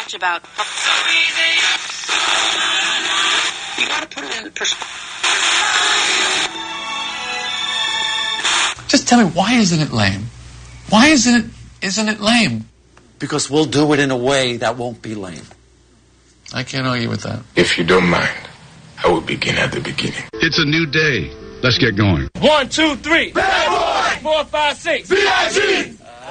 much about. So easy. You got to put it in perspective. Just tell me, why isn't it lame? Why isn't it lame? Because we'll do it in a way that won't be lame. I can't argue with that. If you don't mind, I will begin at the beginning. It's a new day. Let's get going. 1, 2, 3. Bad boy. 4, 5, 6. B.I.G.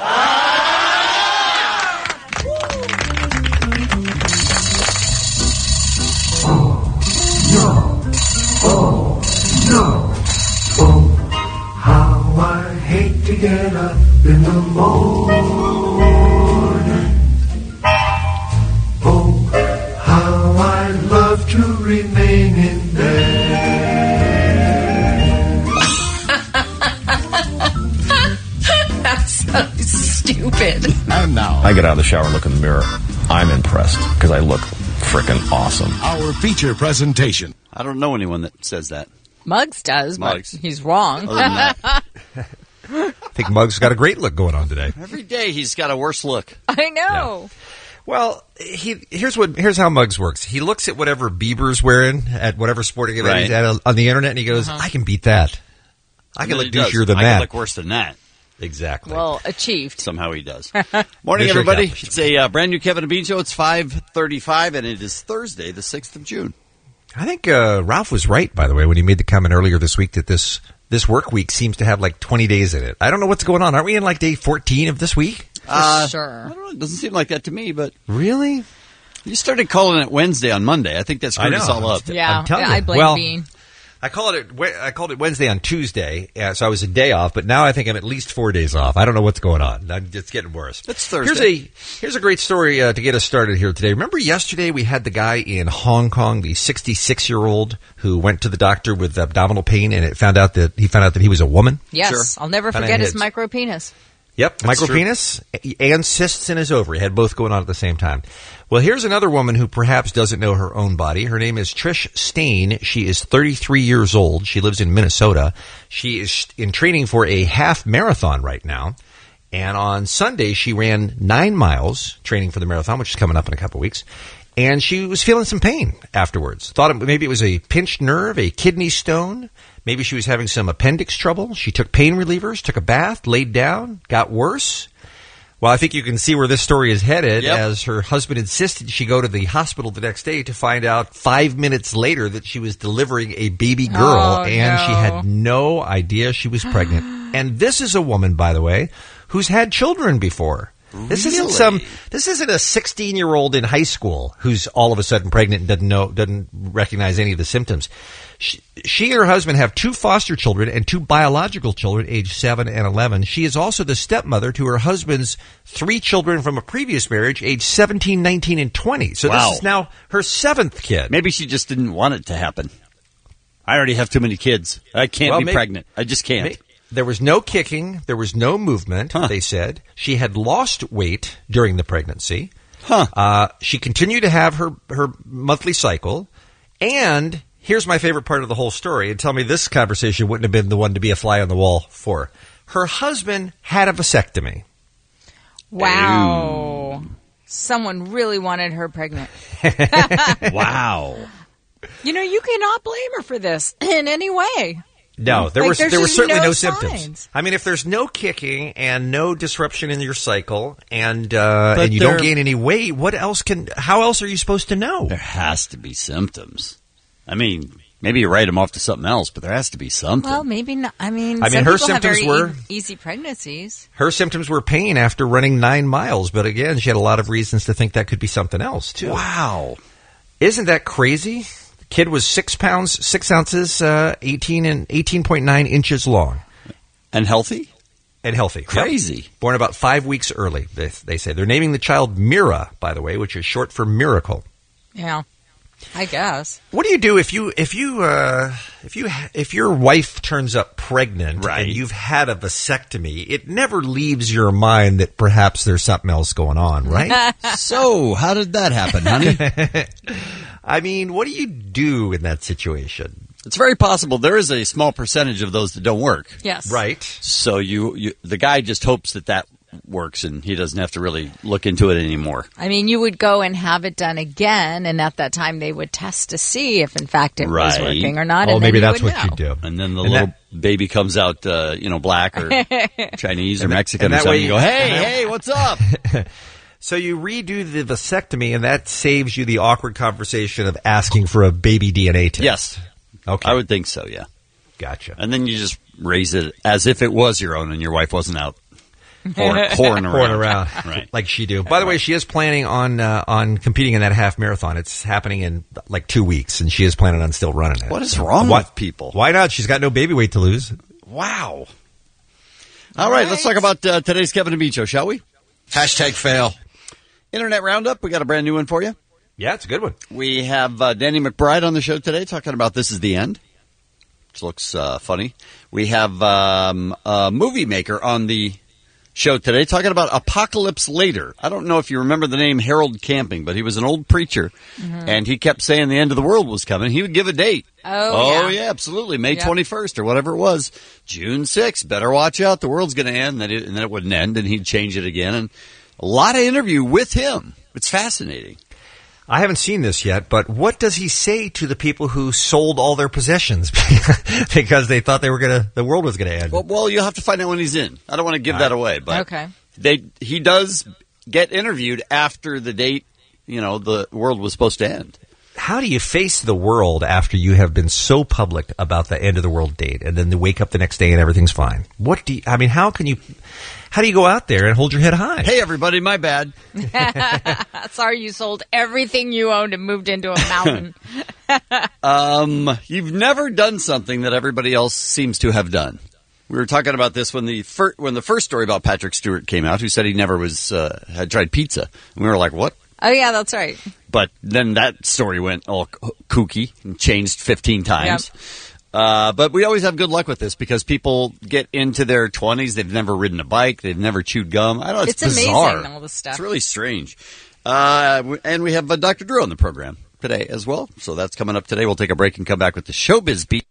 How I hate to get up in the morning. Oh, how I love to remain in bed. That's so stupid. And now, I get out of the shower and look in the mirror. I'm impressed because I look frickin' awesome. Our feature presentation. I don't know anyone that says that. Muggs does, Muggs. But he's wrong. Other than that, I think Muggs got a great look going on today. every day he's got a worse look. I know. Yeah. Well, here's how Muggs works. He looks at whatever Bieber's wearing at whatever sporting event he's at on the internet, and he goes, I can beat that. I can look douchier than I that. can look worse than that. Exactly. Well, achieved. Somehow he does. Morning, everybody. It's a brand new Kevin and Bean show. It's 5:35, and it is Thursday, the 6th of June. I think Ralph was right, by the way, when he made the comment earlier this week that this work week seems to have like 20 days in it. I don't know what's going on. Aren't we in like day 14 of this week? Sure. I don't know. It doesn't seem like that to me, but Really? you started calling it Wednesday on Monday. I think that screwed us all up. Yeah, I'm telling I you. blame Well, Bean. I called it Wednesday on Tuesday, so I was a day off. But now I think I'm at least 4 days off. I don't know what's going on. It's getting worse. It's Thursday. Here's a great story to get us started here today. Remember yesterday we had the guy in Hong Kong, the 66-year-old who went to the doctor with abdominal pain, and he found out that he was a woman. Yes, Sure. I'll never forget his micro penis. Yep, micropenis and cysts in his ovary. Had both going on at the same time. Well, here's another woman who perhaps doesn't know her own body. Her name is Trish Stain. She is 33 years old. She lives in Minnesota. She is in training for a half marathon right now. And on Sunday, she ran 9 miles training for the marathon, which is coming up in a couple weeks. And she was feeling some pain afterwards. Thought maybe it was a pinched nerve, a kidney stone. Maybe she was having some appendix trouble. She took pain relievers, took a bath, laid down, got worse. Well, I think you can see where this story is headed, as her husband insisted she go to the hospital the next day to find out 5 minutes later that she was delivering a baby girl, she had no idea she was pregnant. And this is a woman, by the way, who's had children before. This isn't a 16-year-old in high school who's all of a sudden pregnant and doesn't recognize any of the symptoms. She and her husband have 2 foster children and 2 biological children, aged 7 and 11. She is also the stepmother to her husband's 3 children from a previous marriage, aged 17, 19, and 20. So This is now her 7th kid. Maybe she just didn't want it to happen. I already have too many kids. I can't be pregnant. I just can't. There was no kicking. There was no movement, they said. She had lost weight during the pregnancy. She continued to have her monthly cycle. And here's my favorite part of the whole story. And tell me this conversation wouldn't have been the one to be a fly on the wall for. Her husband had a vasectomy. Wow. Someone really wanted her pregnant. Wow. You know, you cannot blame her for this in any way. No, there were certainly no signs. symptoms. I mean, if there's no kicking and no disruption in your cycle and you don't gain any weight, how else are you supposed to know? There has to be symptoms. I mean, maybe you write them off to something else, but there has to be something. Well, maybe not. I mean, her people symptoms have were easy pregnancies. Her symptoms were pain after running 9 miles, but again, she had a lot of reasons to think that could be something else too. Wow. Isn't that crazy? Kid was 6 pounds, 6 ounces, 18.9 inches long. And healthy? And healthy. Crazy. Yep. Born about 5 weeks early, they say. They're naming the child Mira, by the way, which is short for miracle. Yeah, I guess. What do you do if your wife turns up pregnant and you've had a vasectomy? It never leaves your mind that perhaps there's something else going on, right? So, how did that happen, honey? I mean, what do you do in that situation? It's very possible there is a small percentage of those that don't work. Yes. Right. So the guy just hopes that works, and he doesn't have to really look into it anymore. I mean, you would go and have it done again, and at that time they would test to see if, in fact, it was working or not. Oh, and maybe then that's what you do. And then the little baby comes out, black or Chinese or Mexican or that something. way You go, hey, what's up? So you redo the vasectomy, and that saves you the awkward conversation of asking for a baby DNA test. Yes. Okay. I would think so, yeah. Gotcha. And then you just raise it as if it was your own and your wife wasn't out whoring around. Right. Like she do. By the way, she is planning on competing in that half marathon. It's happening in like 2 weeks, and she is planning on still running it. What is wrong with people? Why not? She's got no baby weight to lose. Wow. All right, let's talk about today's Kevin and Bean Show, shall we? #fail. Internet Roundup, we got a brand new one for you. Yeah, it's a good one. We have Danny McBride on the show today talking about This Is the End, which looks funny. We have a movie maker on the show today talking about Apocalypse Later. I don't know if you remember the name Harold Camping, but he was an old preacher, and he kept saying the end of the world was coming. He would give a date. Oh, yeah, absolutely. May 21st or whatever it was. June 6th. Better watch out. The world's going to end. And then it wouldn't end, and he'd change it again. And a lot of interview with him. It's fascinating. I haven't seen this yet, but what does he say to the people who sold all their possessions because they thought the world was going to end? Well, you'll have to find out when he's in. I don't want to give that away, but he does get interviewed after the date, the world was supposed to end. How do you face the world after you have been so public about the end of the world date, and then you wake up the next day and everything's fine? How do you go out there and hold your head high? Hey, everybody, my bad. Sorry you sold everything you owned and moved into a mountain. You've never done something that everybody else seems to have done. We were talking about this when the first story about Patrick Stewart came out, who said he never had tried pizza. And we were like, what? Oh, yeah, that's right. But then that story went all kooky and changed 15 times. Yep. But we always have good luck with this because people get into their 20s. They've never ridden a bike. They've never chewed gum. I know it's bizarre. Amazing, all this stuff. It's really strange. And we have Dr. Drew on the program today as well. So that's coming up today. We'll take a break and come back with the Showbiz Beat.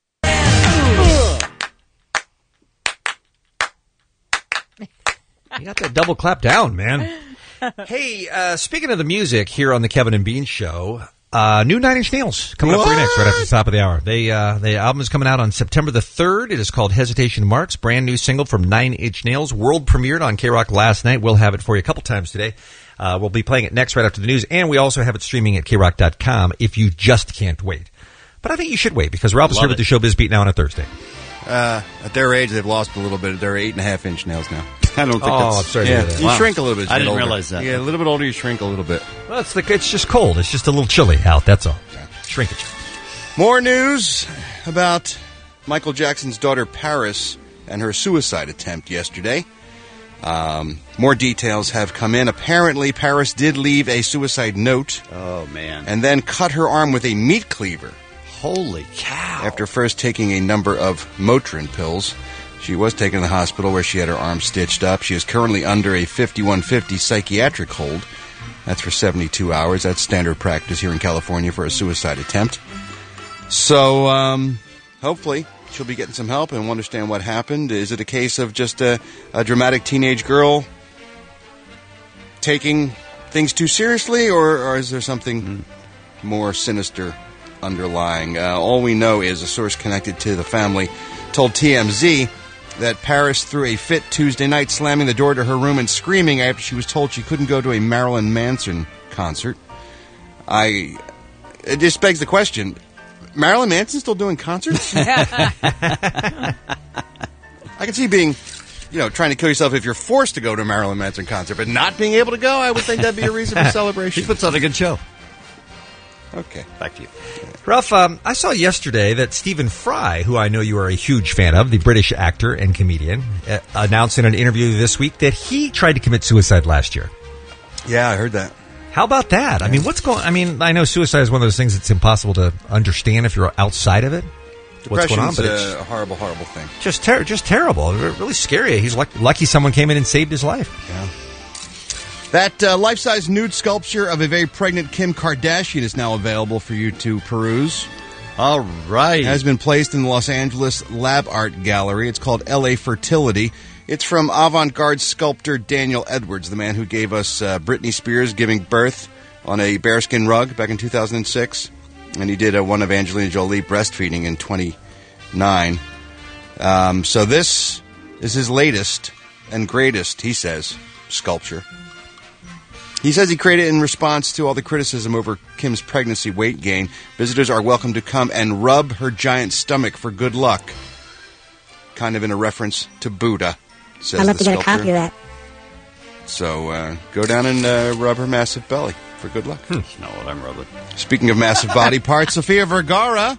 You got that double clap down, man. Hey, speaking of the music here on the Kevin and Bean Show, new 9 Inch Nails coming up for you next, right after the top of the hour. The album is coming out on September the 3rd. It is called Hesitation Marks, brand new single from 9 Inch Nails. World premiered on K-Rock last night. We'll have it for you a couple times today. We'll be playing it next right after the news, and we also have it streaming at KRock.com if you just can't wait. But I think you should wait because Ralph is here with the Showbiz Beat now on a Thursday. At their age, they've lost a little bit. They're 8.5-inch nails now. I don't think that's... I'm sorry to hear that. You shrink a little bit. I didn't realize that. Yeah, a little bit older, you shrink a little bit. Well, it's just cold. It's just a little chilly out, that's all. Shrinkage. More news about Michael Jackson's daughter, Paris, and her suicide attempt yesterday. More details have come in. Apparently, Paris did leave a suicide note. Oh, man. And then cut her arm with a meat cleaver. Holy cow. After first taking a number of Motrin pills. She was taken to the hospital where she had her arm stitched up. She is currently under a 5150 psychiatric hold. That's for 72 hours. That's standard practice here in California for a suicide attempt. So, hopefully, she'll be getting some help and will understand what happened. Is it a case of just a dramatic teenage girl taking things too seriously, or is there something more sinister underlying? All we know is a source connected to the family told TMZ that Paris threw a fit Tuesday night, slamming the door to her room and screaming after she was told she couldn't go to a Marilyn Manson concert. It just begs the question, Marilyn Manson still doing concerts? I can see being, trying to kill yourself if you're forced to go to a Marilyn Manson concert, but not being able to go, I would think that'd be a reason for celebration. He puts on a good show. Okay, back to you. Ralph, I saw yesterday that Stephen Fry, who I know you are a huge fan of, the British actor and comedian, announced in an interview this week that he tried to commit suicide last year. Yeah, I heard that. How about that? I mean, I know suicide is one of those things that's impossible to understand if you're outside of it. What's going on? But it's a horrible, horrible thing. Just terrible. Really scary. He's lucky someone came in and saved his life. Yeah. That life-size nude sculpture of a very pregnant Kim Kardashian is now available for you to peruse. All right. It has been placed in the Los Angeles Lab Art Gallery. It's called LA Fertility. It's from avant-garde sculptor Daniel Edwards, the man who gave us Britney Spears giving birth on a bearskin rug back in 2006. And he did one of Angelina Jolie breastfeeding in 29. So this is his latest and greatest, he says, sculpture. He says he created it in response to all the criticism over Kim's pregnancy weight gain. Visitors are welcome to come and rub her giant stomach for good luck. Kind of in a reference to Buddha, says I'd love the to get a sculptor. copy of that. So go down and rub her massive belly for good luck. That's not what I'm rubbing. Speaking of massive body parts, Sofia Vergara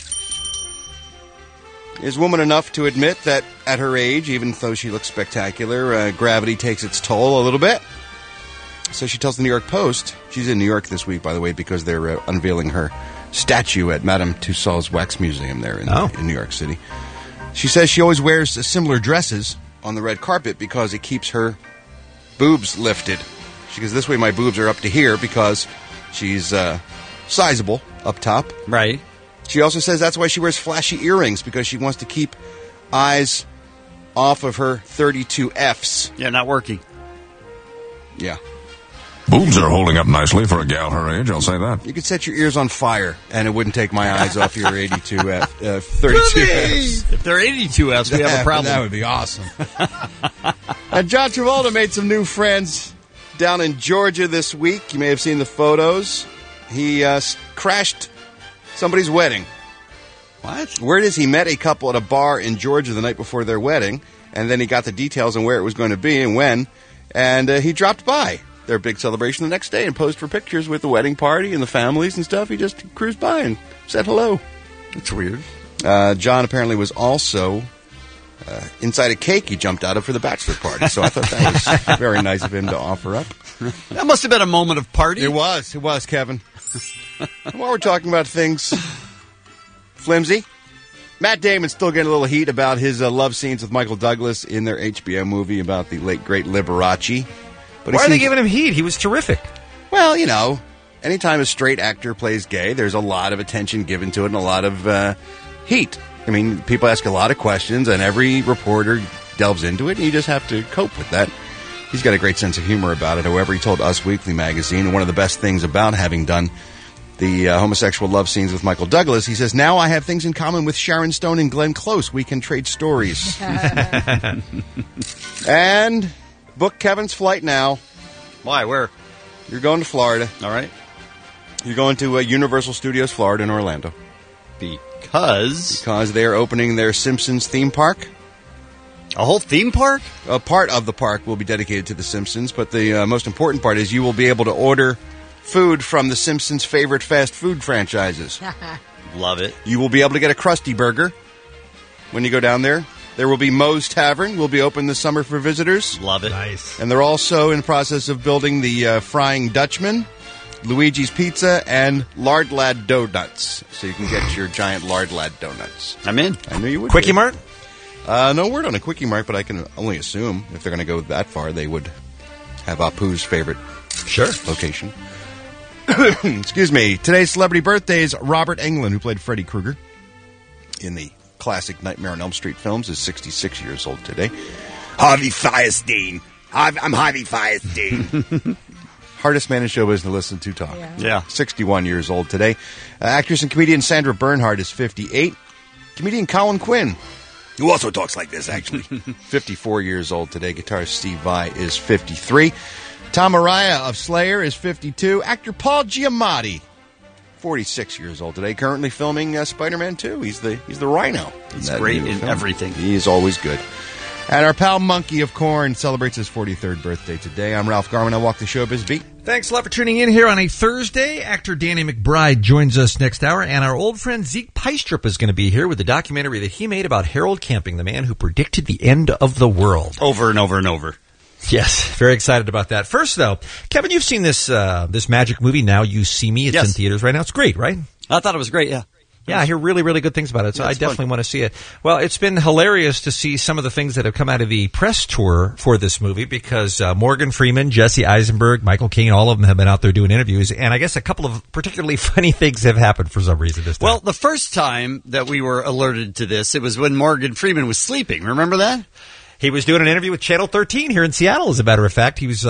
is woman enough to admit that at her age, even though she looks spectacular, gravity takes its toll a little bit. So she tells the New York Post, she's in New York this week, by the way, because they're unveiling her statue at Madame Tussauds Wax Museum there in New York City. She says she always wears similar dresses on the red carpet because it keeps her boobs lifted. She goes, this way my boobs are up to here because she's sizable up top. Right. She also says that's why she wears flashy earrings, because she wants to keep eyes off of her 32 Fs. Yeah, not working. Yeah. Boobs are holding up nicely for a gal her age, I'll say that. You could set your ears on fire, and it wouldn't take my eyes off your 32 F, 32 Fs. If they're 82 Fs, we have a problem. That would be awesome. And John Travolta made some new friends down in Georgia this week. You may have seen the photos. He crashed somebody's wedding. What? Word is he met a couple at a bar in Georgia the night before their wedding, and then he got the details on where it was going to be and when, and he dropped by their big celebration the next day and posed for pictures with the wedding party and the families and stuff. He just cruised by and said hello. That's weird. John apparently was also inside a cake he jumped out of for the bachelor party, so I thought that was very nice of him to offer up. That must have been a moment of party. It was, Kevin. And while we're talking about things flimsy, Matt Damon's still getting a little heat about his love scenes with Michael Douglas in their HBO movie about the late, great Liberace. But why are they giving him heat? He was terrific. Well, you know, anytime a straight actor plays gay, there's a lot of attention given to it and a lot of heat. I mean, people ask a lot of questions, and every reporter delves into it, and you just have to cope with that. He's got a great sense of humor about it. However, he told Us Weekly magazine, and one of the best things about having done the homosexual love scenes with Michael Douglas, he says, now I have things in common with Sharon Stone and Glenn Close. We can trade stories. And book Kevin's flight now. Why? Where? You're going to Florida. All right. You're going to Universal Studios Florida in Orlando. Because they're opening their Simpsons theme park. A whole theme park? A part of the park will be dedicated to the Simpsons, but the most important part is you will be able to order food from the Simpsons' favorite fast food franchises. Love it. You will be able to get a Krusty Burger when you go down there. There will be Moe's Tavern. Will be open this summer for visitors. Love it. Nice. And they're also in the process of building the Frying Dutchman, Luigi's Pizza, and Lard Lad Donuts. So you can get your giant Lard Lad donuts. I'm in. I knew you would. Quickie Mart? No word on a Quickie Mart, but I can only assume if they're going to go that far, they would have Apu's favorite location. Excuse me. Today's celebrity birthdays. Robert Englund, who played Freddy Krueger in the classic Nightmare on Elm Street films, is 66 years old today. Harvey Fierstein. I'm Harvey Fierstein. Hardest man in show business to listen to talk. Yeah. 61 years old today. Actress and comedian Sandra Bernhard is 58. Comedian Colin Quinn, who also talks like this, actually, 54 years old today. Guitarist Steve Vai is 53. Tom Araya of Slayer is 52. Actor Paul Giamatti, 46 years old today. Currently filming Spider-Man 2. He's the Rhino. He's great in film. everything. He is always good. And our pal Monkey of Corn celebrates his 43rd birthday today. I'm Ralph Garman. I walk the showbiz beat. Thanks a lot for tuning in here on a Thursday. Actor Danny McBride joins us next hour, and our old friend Zeke Peistrup is going to be here with the documentary that he made about Harold Camping, the man who predicted the end of the world. Over and over and over. Yes, very excited about that. First, though, Kevin, you've seen this magic movie, Now You See Me. It's in theaters right now. It's great, right? I thought it was great, yeah. Yeah, I hear really, really good things about it, so I definitely want to see it. Well, it's been hilarious to see some of the things that have come out of the press tour for this movie because Morgan Freeman, Jesse Eisenberg, Michael Caine, all of them have been out there doing interviews, and I guess a couple of particularly funny things have happened for some reason this time. Well, the first time that we were alerted to this, it was when Morgan Freeman was sleeping. Remember that? He was doing an interview with Channel 13 here in Seattle, as a matter of fact. He was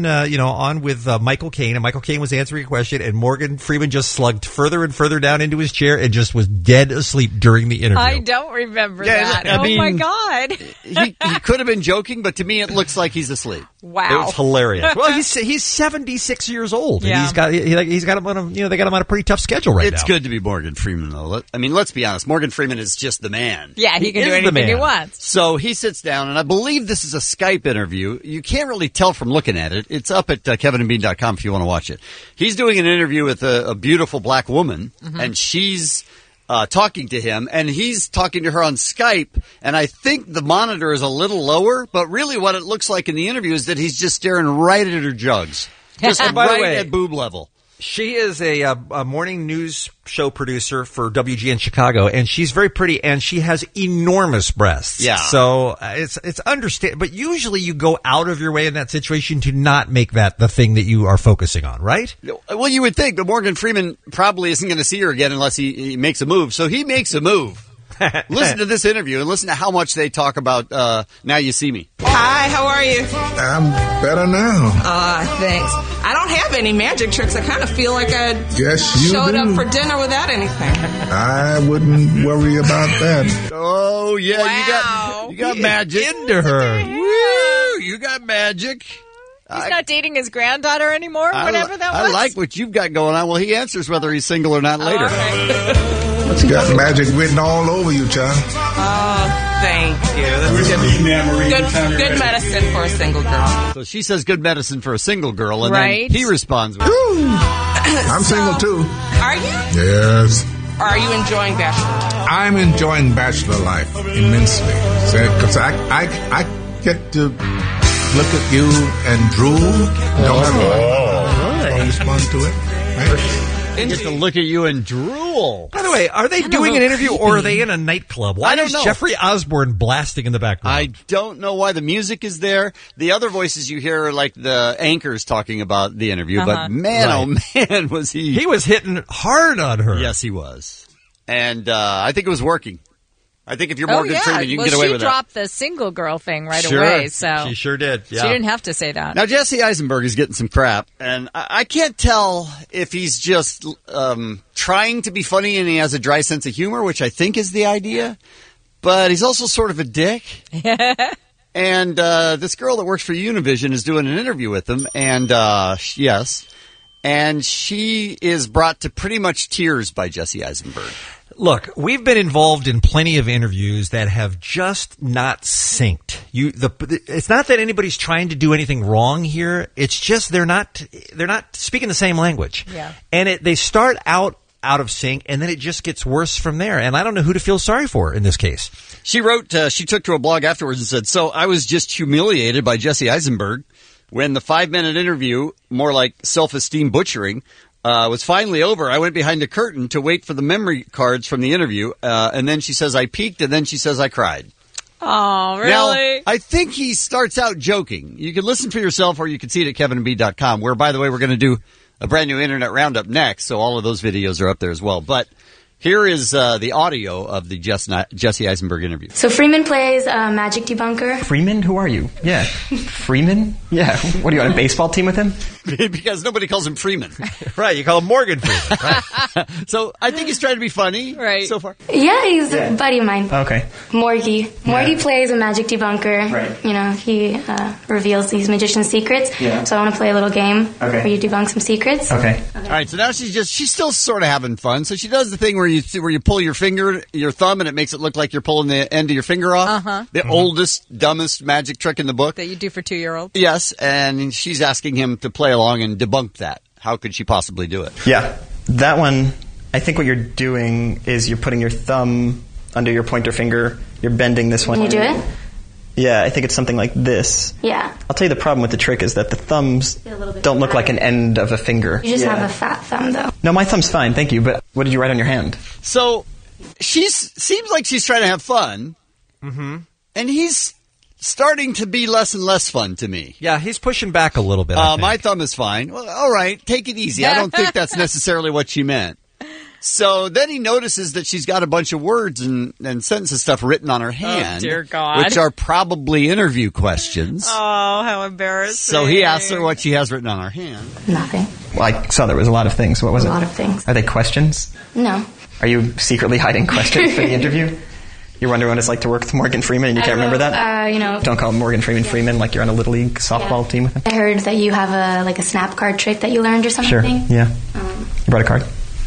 on with Michael Caine, and Michael Caine was answering a question, and Morgan Freeman just slugged further and further down into his chair and just was dead asleep during the interview. I don't remember that. I mean, my God. he could have been joking, but to me it looks like he's asleep. Wow. It was hilarious. Well, he's 76 years old. Yeah. And he's got him on they got him on a pretty tough schedule right now. It's good to be Morgan Freeman, though. I mean, let's be honest. Morgan Freeman is just the man. Yeah, he can do anything he wants. So he sits down, and I believe this is a Skype interview. You can't really tell from looking at it. It's up at kevinandbean.com if you want to watch it. He's doing an interview with a beautiful black woman, and she's talking to him, and he's talking to her on Skype, and I think the monitor is a little lower, but really what it looks like in the interview is that he's just staring right at her jugs. Just By the right way, at boob level. She is a morning news show producer for WGN Chicago, and she's very pretty, and she has enormous breasts. Yeah. So it's understand, but usually you go out of your way in that situation to not make that the thing that you are focusing on, right? Well, you would think, but Morgan Freeman probably isn't going to see her again unless he makes a move. So he makes a move. Listen to this interview and listen to how much they talk about Now You See Me. Hi, how are you? I'm better now. Thanks. I don't have any magic tricks. I kind of feel like I showed up for dinner without anything. I wouldn't worry about that. Oh, yeah, Wow. you got magic. Into her. Woo, you got magic. He's not dating his granddaughter anymore, whatever that was. I like what you've got going on. Well, he answers whether he's single or not later. You got magic written all over you, child. Oh, thank you. That's good medicine for a single girl. So she says good medicine for a single girl, and Right. then he responds with, I'm single, too. Are you? Yes. Or are you enjoying bachelor? I'm enjoying bachelor life immensely. Because I get to look at you and drool. Don't have to respond to it. Right? I get to look at you and drool. By the way, are they doing an interview or are they in a nightclub? Why I don't is know. Jeffrey Osborne blasting in the background? I don't know why the music is there. The other voices you hear are like the anchors talking about the interview, but man, oh man, was he... He was hitting hard on her. Yes, he was. And I think it was working. I think if you're Morgan Freeman, you can get away with she dropped the single girl thing right Sure. away. So She sure did. Yeah. She didn't have to say that. Now, Jesse Eisenberg is getting some crap, and I can't tell if he's just trying to be funny and he has a dry sense of humor, which I think is the idea, but he's also sort of a dick. And this girl that works for Univision is doing an interview with him, and yes, and she is brought to pretty much tears by Jesse Eisenberg. Look, we've been involved in plenty of interviews that have just not synced. It's not that anybody's trying to do anything wrong here. It's just they're not speaking the same language. Yeah. And they start out of sync, and then it just gets worse from there. And I don't know who to feel sorry for in this case. She wrote, she took to a blog afterwards and said, "So I was just humiliated by Jesse Eisenberg when the 5-minute interview, more like self-esteem butchering, was finally over. I went behind the curtain to wait for the memory cards from the interview, and then she says I peeked, and then she says I cried." Oh, really? Now, I think he starts out joking. You can listen for yourself, or you can see it at kevinandbean.com, where, by the way, we're going to do a brand new Internet Roundup next, so all of those videos are up there as well. But here is the audio of the Jesse Eisenberg interview. So Freeman plays Magic Debunker. Freeman? Who are you? Yeah. Freeman? Yeah. What, are you on a baseball team with him? Because nobody calls him Freeman. Right, you call him Morgan Freeman. Right. So I think he's trying to be funny so far. Yeah, he's a buddy of mine. Okay. Morgie plays a Magic Debunker. Right. You know, he reveals these magician secrets. Yeah. So I want to play a little game where you debunk some secrets. Okay. All right, so now she's still sort of having fun. So she does the thing where you pull your thumb, and it makes it look like you're pulling the end of your finger off. The oldest, dumbest magic trick in the book. That you do for 2-year-olds? Yes, and she's asking him to play along and debunk that. How could she possibly do it? Yeah. That one, I think what you're doing is you're putting your thumb under your pointer finger. You're bending this one. Can you do it? Yeah, I think it's something like this. Yeah. I'll tell you the problem with the trick is that the thumbs don't look like an end of a finger. You just have a fat thumb, though. No, my thumb's fine, thank you, but what did you write on your hand? So seems like she's trying to have fun, and he's starting to be less and less fun to me. Yeah, he's pushing back a little bit. My thumb is fine. Well, all right, take it easy. I don't think that's necessarily what she meant. So then he notices that she's got a bunch of words and sentences stuff written on her hand. Oh, dear God. Which are probably interview questions. Oh, how embarrassing. So he asks her what she has written on her hand. Nothing. Well, I saw there was a lot of things. What was it? A lot of things. Are they questions? No. Are you secretly hiding questions for the interview? You wonder what it's like to work with Morgan Freeman and you can't remember that? Don't call Morgan Freeman like you're on a Little League softball team with him. I heard that you have a snap card trick that you learned or something. Sure, yeah. You brought a card?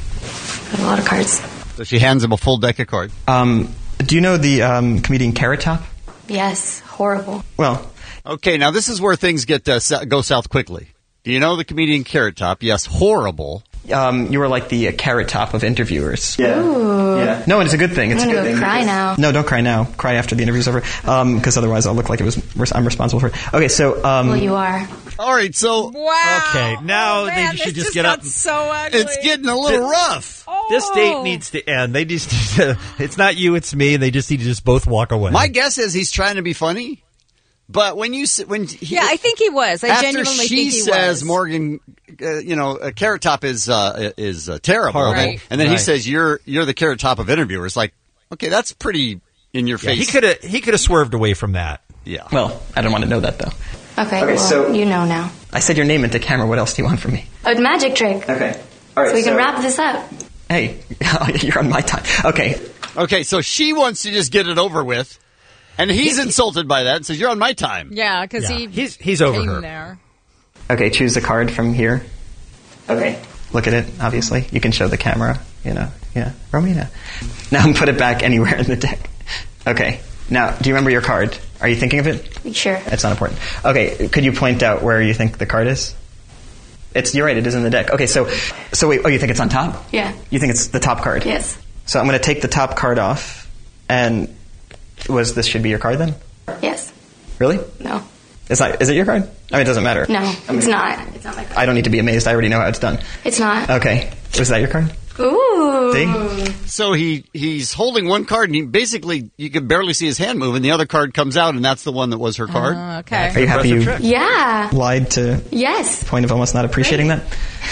A lot of cards. So she hands him a full deck of cards. Do you know the comedian Carrot Top? Yes, horrible. Well, okay, now this is where things go south quickly. Do you know the comedian Carrot Top? Yes, horrible. You were like the Carrot Top of interviewers. Yeah. Ooh. Yeah. No, and it's a good thing. It's I'm a good gonna thing. cry now. No, don't cry now. Cry after the interview's over, because otherwise I'll look like I'm responsible for it. Okay, so well, you are. All right, so wow. Okay, now man, they should this just get up. So ugly. It's getting a little rough. Oh. This date needs to end. They just need to, it's not you, it's me, and they just need to just both walk away. My guess is he's trying to be funny, but I think he was. I genuinely think he was. After she says Morgan, Carrot Top is terrible, right. and then he says you're the Carrot Top of interviewers. Like, okay, that's pretty in your face. He could have swerved away from that. Yeah. Well, I don't want to know that though. Okay, well, so you know now. I said your name into camera. What else do you want from me? A magic trick. Okay. All right. So we can wrap this up. Hey, you're on my time. Okay. Okay, so she wants to just get it over with, and he's insulted by that and says, "You're on my time." Yeah, because he's over her. There. Okay, choose a card from here. Okay. Look at it, obviously. You can show the camera, Yeah, Romina. Now put it back anywhere in the deck. Okay. Now, do you remember your card? Are you thinking of it? Sure. It's not important. Okay, could you point out where you think the card is? You're right, it is in the deck. Okay, so wait, you think it's on top? Yeah. You think it's the top card? Yes. So I'm going to take the top card off, and this should be your card then? Yes. Really? No. Is it your card? I mean, it doesn't matter. No, it's not. It's not my card. I don't need to be amazed. I already know how it's done. It's not. Okay. Was that your card? Ooh. See? So he's holding one card, and you can barely see his hand move, and the other card comes out, and that's the one that was her card. Okay. Are you happy you Yeah. lied to Yes. the point of almost not appreciating that?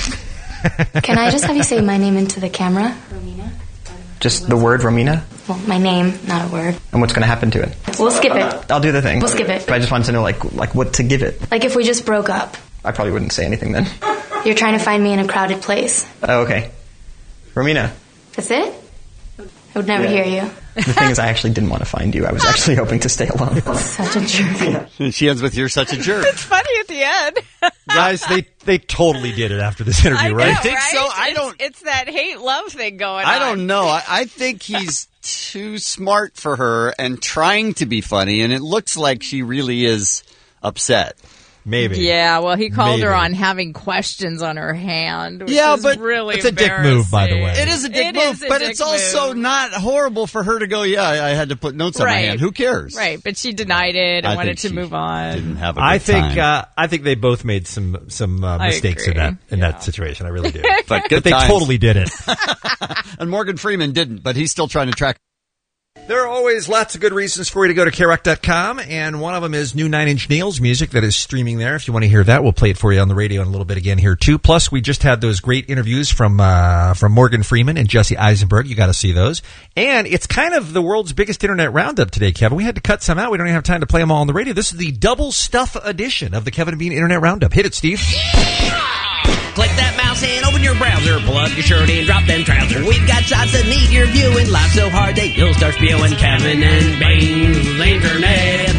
Can I just have you say my name into the camera? Romina. Just the word Romina? Well, my name, not a word. And what's going to happen to it? We'll skip it. I'll do the thing. We'll skip it. But I just wanted to know, like what to give it. Like if we just broke up. I probably wouldn't say anything then. You're trying to find me in a crowded place. Oh, okay. Romina. That's it? I would never hear you. The thing is, I actually didn't want to find you. I was actually hoping to stay alone. Such a jerk. And she ends with, "You're such a jerk." It's funny at the end. Guys, they totally did it after this interview, right? I think so. It's that hate-love thing going on. I don't know. I think he's too smart for her and trying to be funny, and it looks like she really is upset. Maybe. Yeah, well, he called her on having questions on her hand. Which Yeah, is but really it's a dick move, by the way. It is a dick move, but it's also not horrible for her to go, "Yeah, I had to put notes on my hand." Who cares? Right, but she denied it and wanted to move on. Didn't have a good time. I think they both made some mistakes in that situation. I really do. But they totally did it. And Morgan Freeman didn't, but he's still trying to track. There are always lots of good reasons for you to go to KROQ.com, and one of them is new Nine Inch Nails music that is streaming there. If you want to hear that, we'll play it for you on the radio in a little bit again here, too. Plus, we just had those great interviews from Morgan Freeman and Jesse Eisenberg. You got to see those. And it's kind of the world's biggest internet roundup today, Kevin. We had to cut some out. We don't even have time to play them all on the radio. This is the double stuff edition of the Kevin and Bean Internet Roundup. Hit it, Steve. Click that mouse and open your browser. Pull up your shirt and drop them trousers. We've got shots that need your viewing. Live so hard that you'll start spewing. Kevin and Bean's Internet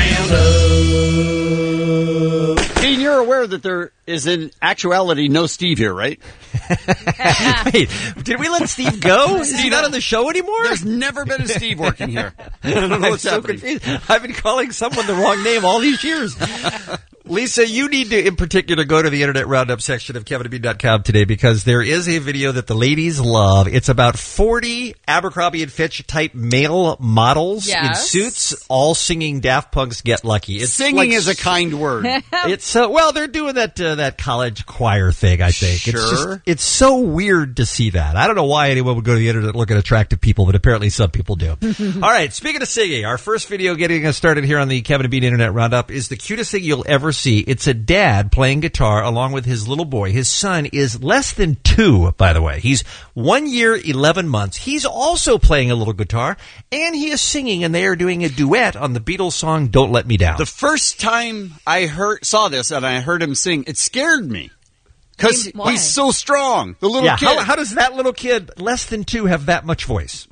Roundup. Dean, you're aware that there is in actuality no Steve here, right? Wait, did we let Steve go? Is he not on the show anymore? There's never been a Steve working here. I don't know what's happening. Confused. I've been calling someone the wrong name all these years. Lisa, you need to, in particular, go to the Internet Roundup section of KevinandBean.com today because there is a video that the ladies love. It's about 40 Abercrombie & Fitch type male models in suits, all singing Daft Punk's "Get Lucky." It's singing is a kind word. It's well, they're doing that college choir thing. I think Sure. It's so weird to see that. I don't know why anyone would go to the internet and look at attractive people, but apparently some people do. All right, speaking of singing, our first video getting us started here on the Kevin and Bean Internet Roundup is the cutest thing you'll ever see. It's a dad playing guitar along with his little boy. His son is less than 2, by the way. He's 1 year, 11 months. He's also playing a little guitar, and he is singing, and they are doing a duet on the Beatles song Don't Let Me Down. The first time I saw this and I heard him sing, it scared me. Because he's so strong. The little kid. How does that little kid, less than 2, have that much voice?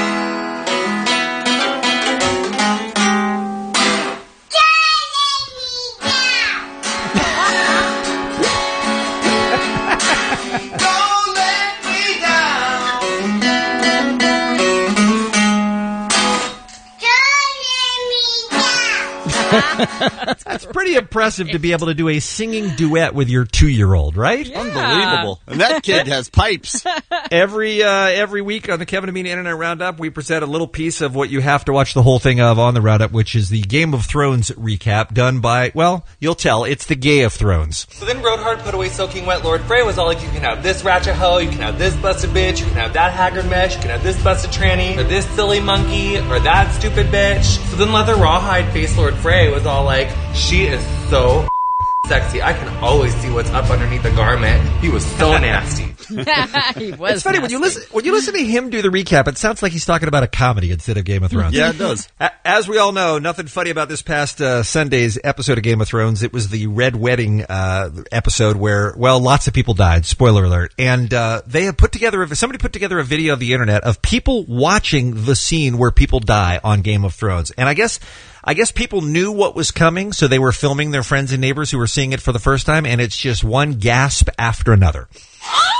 That's pretty impressive to be able to do a singing duet with your 2-year-old, right? Yeah. Unbelievable. And that kid has pipes. Every week on the Kevin and Bean Internet Roundup, we present a little piece of what you have to watch the whole thing of on the Roundup, which is the Game of Thrones recap done by, well, you'll tell, it's the Gay of Thrones. So then Roadhard put away soaking wet. Lord Frey was all like, you can have this ratchet hoe, you can have this busted bitch, you can have that haggard mesh, you can have this busted tranny, or this silly monkey, or that stupid bitch. So then Leather Rawhide face Lord Frey was all like, she is so sexy. I can always see what's up underneath the garment. He was so nasty. He was. It's funny when you listen to him do the recap. It sounds like he's talking about a comedy instead of Game of Thrones. Yeah, it does. As we all know, nothing funny about this past Sunday's episode of Game of Thrones. It was the Red Wedding episode where, well, lots of people died. Spoiler alert. And they have somebody put together a video of the internet of people watching the scene where people die on Game of Thrones. And I guess people knew what was coming, so they were filming their friends and neighbors who were seeing it for the first time, and it's just one gasp after another. Oh!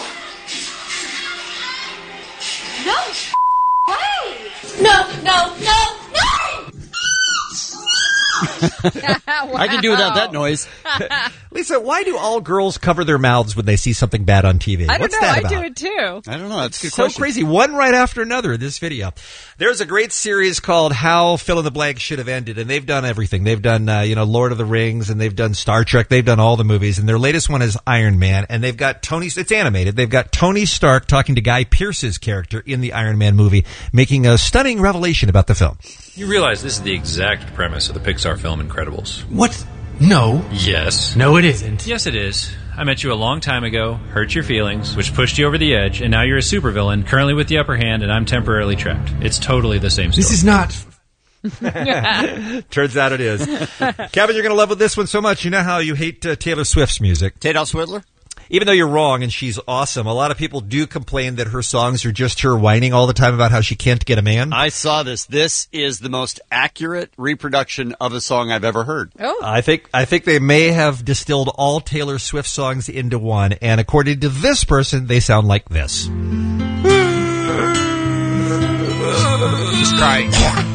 No way! No! I can do without that noise. Lisa, why do all girls cover their mouths when they see something bad on TV? I don't What's know. that I about? do it too. I don't know. That's a good so question. Crazy. One right after another in this video. There's a great series called How Fill in the Blank Should Have Ended, and they've done everything. They've done, Lord of the Rings, and they've done Star Trek. They've done all the movies, and their latest one is Iron Man, and they've got it's animated. They've got Tony Stark talking to Guy Pearce's character in the Iron Man movie, making a stunning revelation about the film. You realize this is the exact premise of the Pixar film Incredibles. What? No. Yes. No, it isn't. Yes, it is. I met you a long time ago, hurt your feelings, which pushed you over the edge, and now you're a supervillain, currently with the upper hand, and I'm temporarily trapped. It's totally the same story. This is not... Turns out it is. Kevin, you're going to love this one so much. You know how you hate Taylor Swift's music. Taylor Swidler? Even though you're wrong and she's awesome, a lot of people do complain that her songs are just her whining all the time about how she can't get a man. I saw this. This is the most accurate reproduction of a song I've ever heard. Oh. I think they may have distilled all Taylor Swift songs into one, and according to this person, they sound like this. Just crying.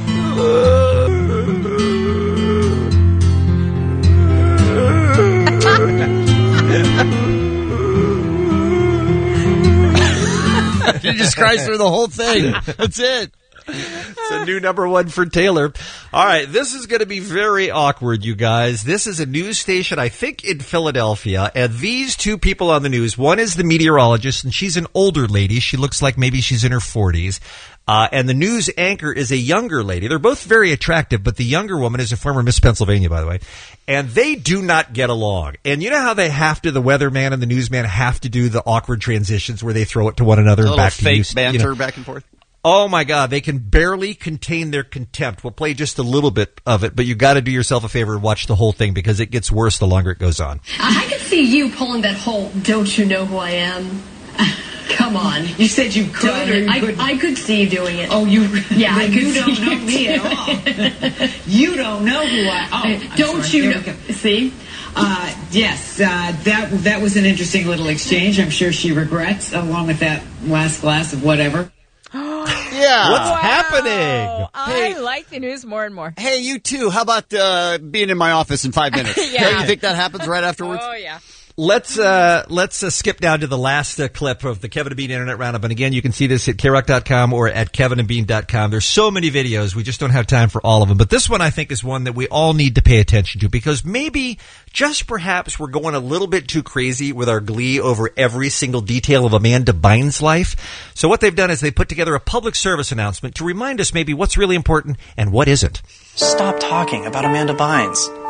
He just cries through the whole thing. That's it. It's a new number one for Taylor. All right, this is going to be very awkward, you guys. This is a news station, I think, in Philadelphia, and these two people on the news, one is the meteorologist, and she's an older lady. She looks like maybe she's in her 40s. And the news anchor is a younger lady. They're both very attractive, but the younger woman is a former Miss Pennsylvania, by the way. And they do not get along. And you know how the weatherman and the newsman have to do the awkward transitions where they throw it to one another back to fake banter back and forth? Oh my God, they can barely contain their contempt. We'll play just a little bit of it, but you got to do yourself a favor and watch the whole thing because it gets worse the longer it goes on. I could see you pulling that whole, don't you know who I am? Come on. You said you could. I could see you doing it. Oh, yeah, I could. You don't know me at all. You don't know who I am. Don't you know? See? Yes, that was an interesting little exchange. I'm sure she regrets, along with that last glass of whatever. Yeah. What's happening? I like the news more and more. Hey, you too. How about being in my office in 5 minutes? Yeah. You think that happens right afterwards? Oh, yeah. Let's skip down to the last clip of the Kevin and Bean Internet Roundup. And again, you can see this at KROC.com or at KevinandBean.com. There's so many videos. We just don't have time for all of them. But this one, I think, is one that we all need to pay attention to because maybe, just perhaps, we're going a little bit too crazy with our glee over every single detail of Amanda Bynes' life. So what they've done is they put together a public service announcement to remind us maybe what's really important and what isn't. Stop talking about Amanda Bynes.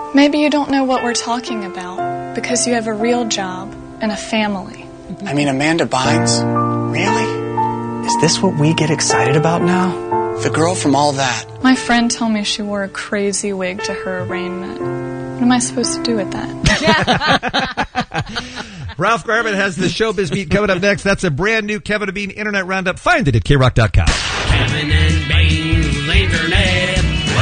Maybe you don't know what we're talking about because you have a real job and a family. I mean, Amanda Bynes? Really? Is this what we get excited about now? The girl from All That. My friend told me she wore a crazy wig to her arraignment. What am I supposed to do with that? Ralph Garman has the Showbiz Beat coming up next. That's a brand new Kevin and Bean Internet Roundup. Find it at KROQ.com. Kevin and Bean's Internet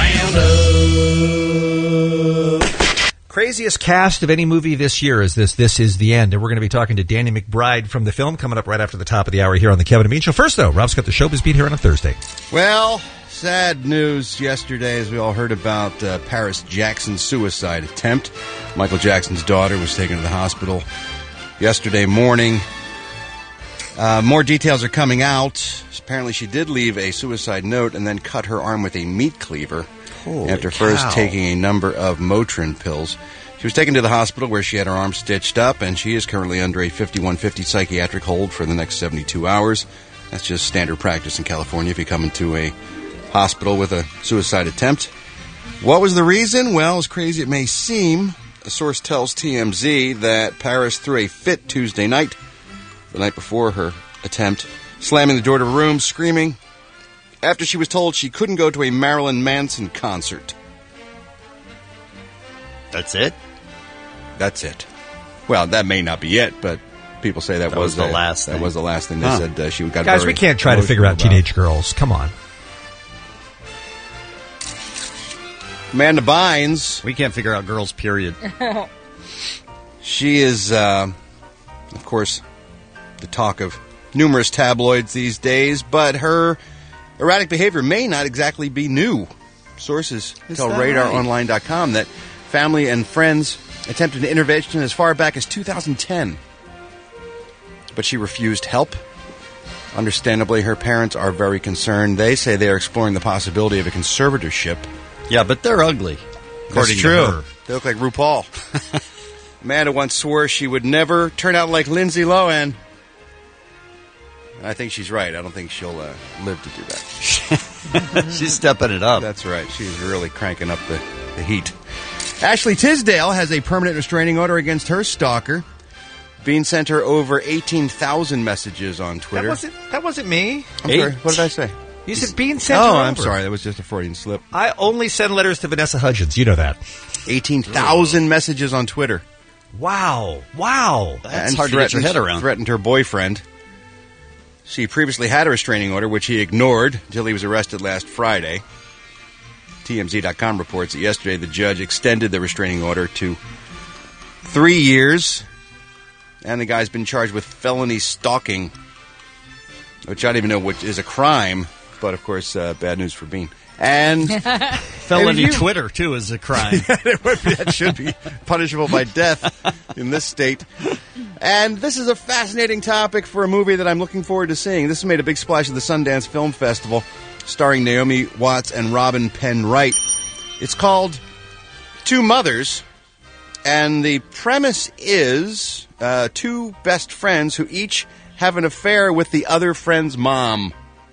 Roundup. Craziest cast of any movie this year is This Is the End. And we're going to be talking to Danny McBride from the film coming up right after the top of the hour here on the Kevin and Bean Show. First, though, Ralph's got the Showbiz Beat here on a Thursday. Well, sad news yesterday as we all heard about Paris Jackson's suicide attempt. Michael Jackson's daughter was taken to the hospital yesterday morning. More details are coming out. Apparently she did leave a suicide note and then cut her arm with a meat cleaver. After first taking a number of Motrin pills. She was taken to the hospital where she had her arm stitched up, and she is currently under a 5150 psychiatric hold for the next 72 hours. That's just standard practice in California if you come into a hospital with a suicide attempt. What was the reason? Well, as crazy it may seem, a source tells TMZ that Paris threw a fit Tuesday night, the night before her attempt, slamming the door to her room, screaming, after she was told she couldn't go to a Marilyn Manson concert. That's it? That's it. Well, that may not be it, but people say that was the last thing. That was the last thing. They said she got Guys, very we can't try to figure out teenage girls. Come on. Amanda Bynes. We can't figure out girls, period. She is, of course, the talk of numerous tabloids these days, but her erratic behavior may not exactly be new. Sources tell RadarOnline.com that family and friends attempted an intervention as far back as 2010. But she refused help. Understandably, her parents are very concerned. They say they are exploring the possibility of a conservatorship. Yeah, but they're ugly. That's true. They look like RuPaul. Amanda once swore she would never turn out like Lindsay Lohan. I think she's right. I don't think she'll live to do that. She's stepping it up. That's right. She's really cranking up the heat. Ashley Tisdale has a permanent restraining order against her stalker. Bean sent her over 18,000 messages on Twitter. That wasn't me. I'm sorry. What did I say? You said Bean sent her over. I'm sorry. That was just a Freudian slip. I only send letters to Vanessa Hudgens. You know that. 18,000 messages on Twitter. Wow. That's hard to get your head around. Threatened her boyfriend. She previously had a restraining order, which he ignored until he was arrested last Friday. TMZ.com reports that yesterday the judge extended the restraining order to 3 years. And the guy's been charged with felony stalking, which I don't even know what is a crime. But, of course, bad news for Bean. And felony Twitter, too, is a crime. That should be punishable by death in this state. And this is a fascinating topic for a movie that I'm looking forward to seeing. This made a big splash at the Sundance Film Festival, starring Naomi Watts and Robin Penn Wright. It's called Two Mothers, and the premise is two best friends who each have an affair with the other friend's mom.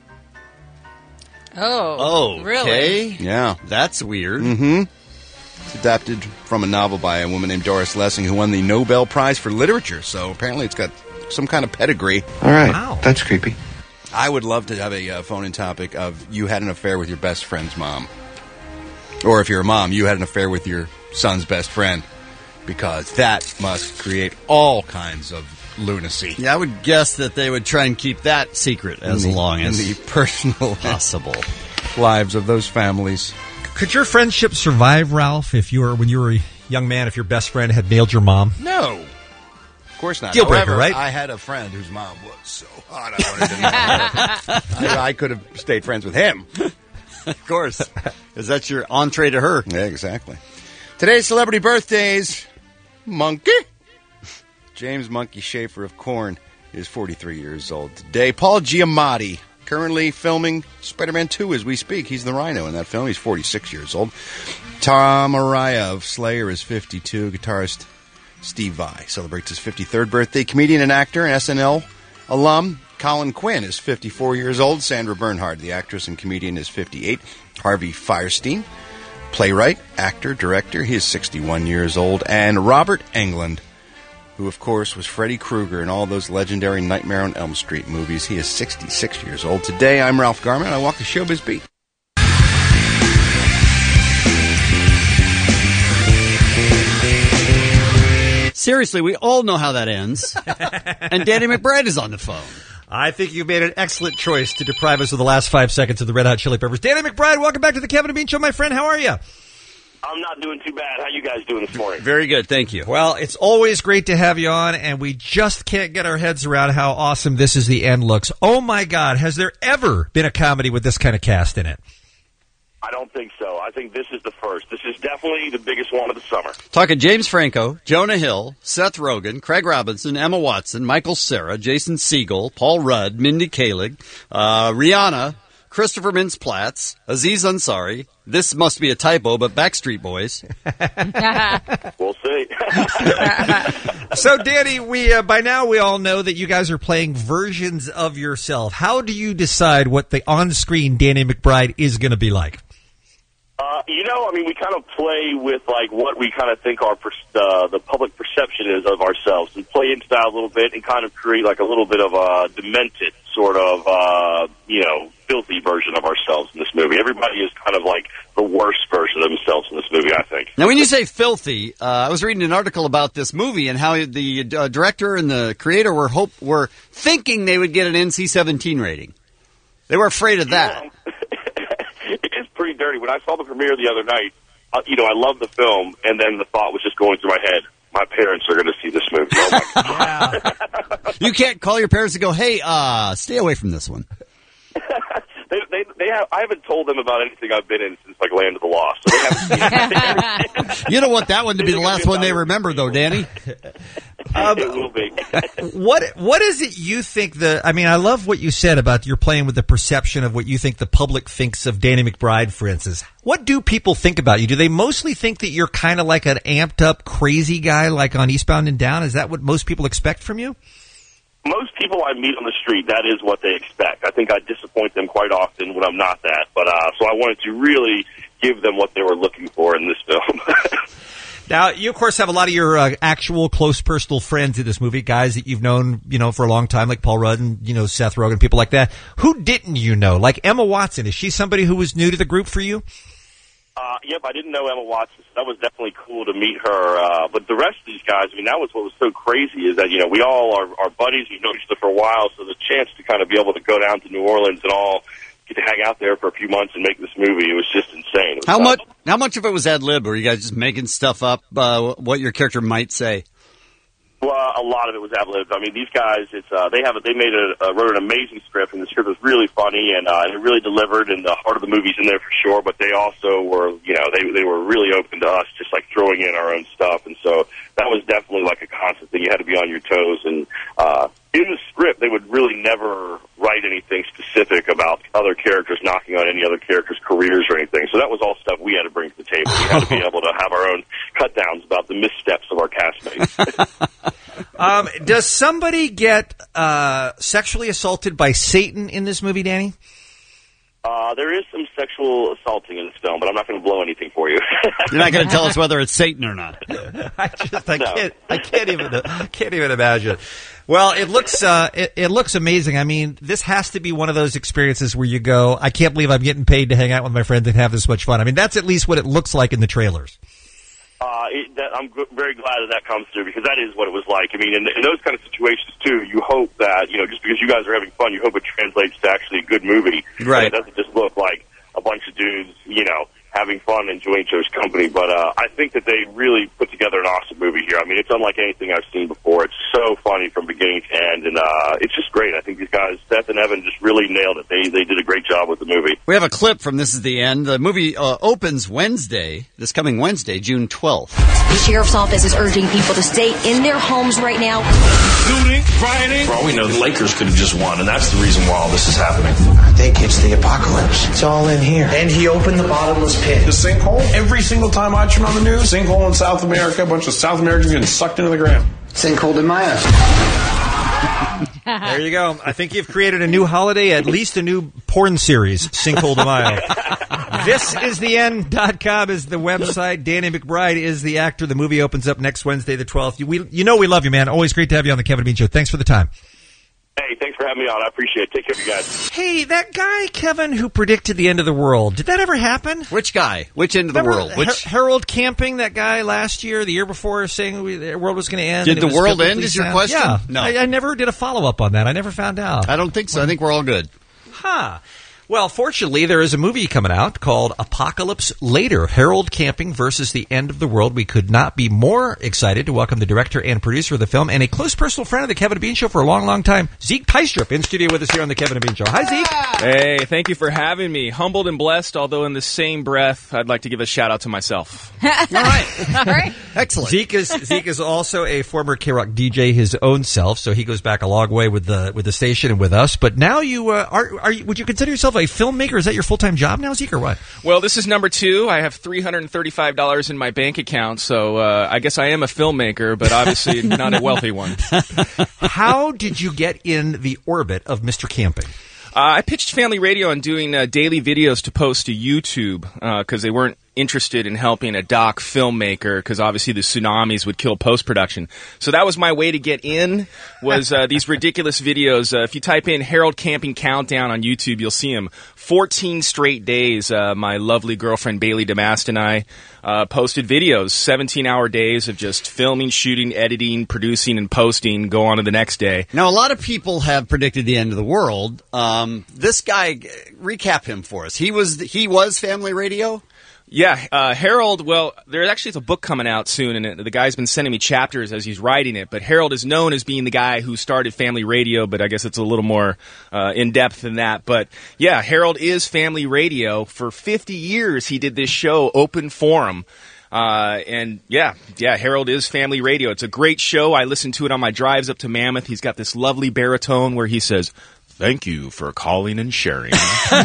Oh, really? Yeah. That's weird. Mm-hmm. It's adapted from a novel by a woman named Doris Lessing who won the Nobel Prize for Literature, so apparently it's got some kind of pedigree. All right. Wow. That's creepy. I would love to have a phone-in topic of you had an affair with your best friend's mom. Or if you're a mom, you had an affair with your son's best friend. Because that must create all kinds of lunacy. Yeah, I would guess that they would try and keep that secret as long as the personal possible lives of those families. Could your friendship survive, Ralph, when you were a young man, if your best friend had nailed your mom? No. Of course not. Deal breaker, right? I had a friend whose mom was so hot I wanted to know her. I could have stayed friends with him. Of course. Because that's your entree to her. Yeah, exactly. Today's celebrity birthdays. Monkey. James Monkey Schaefer of Korn is 43 years old today. Paul Giamatti, currently filming Spider-Man 2 as we speak. He's the Rhino in that film. He's 46 years old. Tom Araya of Slayer is 52. Guitarist Steve Vai celebrates his 53rd birthday. Comedian and actor and SNL alum Colin Quinn is 54 years old. Sandra Bernhard, the actress and comedian, is 58. Harvey Fierstein playwright, actor, director. He is 61 years old. And Robert Englund, who, of course, was Freddy Krueger in all those legendary Nightmare on Elm Street movies. He is 66 years old. Today, I'm Ralph Garman. I walk the Showbiz Beat. Seriously, we all know how that ends. And Danny McBride is on the phone. I think you made an excellent choice to deprive us of the last 5 seconds of the Red Hot Chili Peppers. Danny McBride, welcome back to the Kevin and Bean Show, my friend. How are you? I'm not doing too bad. How you guys doing this morning? Very good, thank you. Well, it's always great to have you on, and we just can't get our heads around how awesome This Is the End looks. Oh, my God. Has there ever been a comedy with this kind of cast in it? I don't think so. I think this is the first. This is definitely the biggest one of the summer. Talking James Franco, Jonah Hill, Seth Rogen, Craig Robinson, Emma Watson, Michael Cera, Jason Segel, Paul Rudd, Mindy Kaling, Rihanna, Christopher Mintz-Plasse, Aziz Ansari. This must be a typo, but Backstreet Boys. We'll see. So, Danny, by now we all know that you guys are playing versions of yourself. How do you decide what the on-screen Danny McBride is going to be like? We kind of play with what we kind of think the public perception is of ourselves, and play into that a little bit, and kind of create a little bit of a demented sort of filthy version of ourselves in this movie. Everybody is kind of like the worst version of themselves in this movie, I think. Now, when you say filthy, I was reading an article about this movie and how the director and the creator were thinking they would get an NC-17 rating. They were afraid of that. It is pretty dirty. When I saw the premiere the other night, I loved the film, and then the thought was just going through my head, my parents are going to see this movie. Oh, my God. You can't call your parents and go, hey, stay away from this one. I haven't told them about anything I've been in since Land of the Lost. So they haven't seen it. You don't want that one to be the last one they remember, though, Danny. It will be. What is it you think I love what you said about you're playing with the perception of what you think the public thinks of Danny McBride, for instance. What do people think about you? Do they mostly think that you're kind of like an amped up crazy guy like on Eastbound and Down? Is that what most people expect from you? Most people I meet on the street, that is what they expect. I think I disappoint them quite often when I'm not that. But so I wanted to really give them what they were looking for in this film. Now, you, of course, have a lot of your actual close personal friends in this movie, guys that you've known, for a long time, like Paul Rudd and, Seth Rogen, people like that. Who didn't you know? Like Emma Watson, is she somebody who was new to the group for you? Yep, I didn't know Emma Watson, so that was definitely cool to meet her. But the rest of these guys, that was what was so crazy is that, we all are buddies, we've known each other for a while, so the chance to kind of be able to go down to New Orleans and all get to hang out there for a few months and make this movie, it was just insane. How much of it was ad-lib? Were you guys just making stuff up, what your character might say? Well, a lot of it was ad-lib. These guys, wrote an amazing script, and the script was really funny, and it really delivered, and the heart of the movie's in there for sure, but they also were, they were really open to us, just throwing in our own stuff, and so that was definitely a constant thing. You had to be on your toes, and in the script, they would really never write anything specific about other characters knocking on any other characters' careers or anything. So that was all stuff we had to bring to the table. We had to be able to have our own cut-downs about the missteps of our castmates. Does somebody get sexually assaulted by Satan in this movie, Danny? There is some sexual assaulting in this film, but I'm not going to blow anything for you. You're not going to tell us whether it's Satan or not. I can't even imagine. Well, it looks amazing. This has to be one of those experiences where you go, I can't believe I'm getting paid to hang out with my friends and have this much fun. That's at least what it looks like in the trailers. I'm very glad that comes through, because that is what it was like. In those kind of situations, too, you hope that, just because you guys are having fun, you hope it translates to actually a good movie. Right. And it doesn't just look like a bunch of dudes, having fun, enjoying each other's company. But I think that they really put together an awesome movie here. It's unlike anything I've seen before. It's so funny from beginning to end, and it's just great. I think these guys, Seth and Evan, just really nailed it. They did a great job with the movie. We have a clip from This Is the End. The movie opens this coming Wednesday, June 12th. The sheriff's office is urging people to stay in their homes right now. Looting, rioting. For all we know, the Lakers could have just won, and that's the reason why all this is happening. I think it's the apocalypse. It's all in here. And he opened the bottomless pit. The sinkhole, every single time I turn on the news, sinkhole in South America, a bunch of South Americans getting sucked into the ground. Sinkhole de Mayo. There you go. I think you've created a new holiday, at least a new porn series, Sinkhole de Mayo. ThisIsTheEnd.com is the website. Danny McBride is the actor. The movie opens up next Wednesday, the 12th. You know we love you, man. Always great to have you on the Kevin and Bean Show. Thanks for the time. Hey, thanks for having me on. I appreciate it. Take care of you guys. Hey, that guy, Kevin, who predicted the end of the world, did that ever happen? Which guy? Which end of the world? Harold Camping, that guy last year, the year before, saying the world was going to end. Did the world end is your question? Yeah. No. I never did a follow-up on that. I never found out. I don't think so. I think we're all good. Huh. Well, fortunately, there is a movie coming out called Apocalypse Later, Harold Camping versus the End of the World. We could not be more excited to welcome the director and producer of the film and a close personal friend of the Kevin and Bean Show for a long, long time, Zeke Pystrup, in studio with us here on the Kevin and Bean Show. Hi, Zeke. Hey, thank you for having me. Humbled and blessed, although in the same breath, I'd like to give a shout-out to myself. All right. Excellent. Zeke is also a former K-Rock DJ his own self, so he goes back a long way with the station and with us. But now you would you consider yourself a filmmaker? Is that your full-time job now, Zeke, or what? Well, this is number 2. I have $335 in my bank account, so I guess I am a filmmaker, but obviously not a wealthy one. How did you get in the orbit of Mr. Camping? I pitched Family Radio on doing daily videos to post to YouTube because they weren't interested in helping a doc filmmaker because obviously the tsunamis would kill post-production. So that was my way to get in, was these ridiculous videos. If you type in Harold Camping Countdown on YouTube, you'll see them. 14 straight days, my lovely girlfriend Bailey Damast and I posted videos, 17-hour days of just filming, shooting, editing, producing, and posting, go on to the next day. Now, a lot of people have predicted the end of the world. This guy, recap him for us. He was Family Radio? Yeah, Harold, well, there actually is a book coming out soon, and the guy's been sending me chapters as he's writing it, but Harold is known as being the guy who started Family Radio, but I guess it's a little more in-depth than that. But, yeah, Harold is Family Radio. For 50 years, he did this show, Open Forum. And yeah, Harold is Family Radio. It's a great show. I listen to it on my drives up to Mammoth. He's got this lovely baritone where he says, "Thank you for calling and sharing."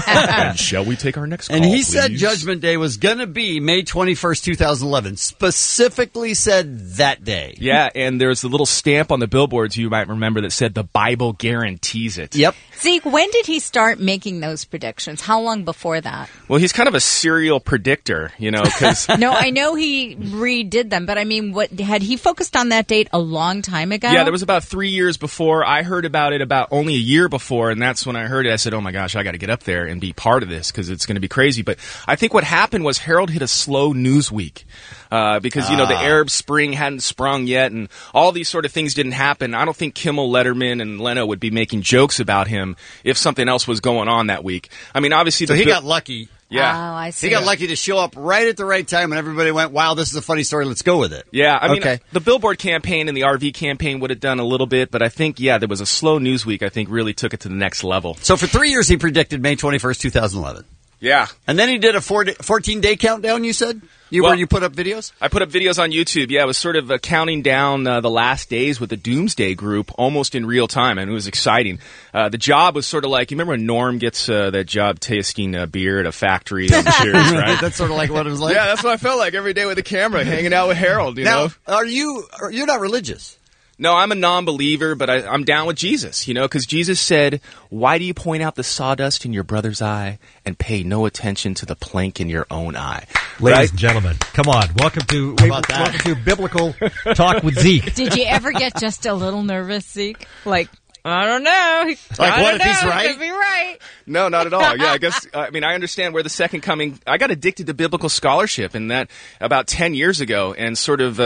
And shall we take our next call, And he please? said Judgment Day was going to be May 21st, 2011. Specifically said that day. Yeah, and there's a little stamp on the billboards you might remember that said, "The Bible guarantees it." Yep. Zeke, when did he start making those predictions? How long before that? Well, he's kind of a serial predictor, because... No, I know he redid them, but I mean, what had he focused on that date a long time ago? Yeah, there was about 3 years before. I heard about it about only a year before, and that's when I heard it. I said, oh my gosh, I got to get up there and be part of this because it's going to be crazy. But I think what happened was Harold hit a slow news week. Because, the Arab Spring hadn't sprung yet and all these sort of things didn't happen. I don't think Kimmel, Letterman, and Leno would be making jokes about him if something else was going on that week. I mean, obviously... So he got lucky. Yeah. Oh, I see. He got lucky to show up right at the right time and everybody went, wow, this is a funny story, let's go with it. Yeah, I mean, okay. The Billboard campaign and the RV campaign would have done a little bit, but I think, there was a slow news week I think really took it to the next level. So for 3 years he predicted May 21st, 2011. Yeah. And then he did a 14-day countdown, you said? Where you put up videos? I put up videos on YouTube. Yeah, I was sort of counting down the last days with the Doomsday Group almost in real time, and it was exciting. The job was sort of like, you remember when Norm gets that job tasting beer at a factory on Cheers, right? That's sort of like what it was like? Yeah, that's what I felt like every day with the camera, hanging out with Harold, you know? You're not religious? No, I'm a non-believer, but I'm down with Jesus, because Jesus said, why do you point out the sawdust in your brother's eye and pay no attention to the plank in your own eye? Ladies and gentlemen, come on. Welcome to Biblical Talk with Zeke. Did you ever get just a little nervous, Zeke? Like, I don't know. What if he's right? Could be right. No, not at all. Yeah, I guess, I understand where the second coming, I got addicted to biblical scholarship and that about 10 years ago, and sort of,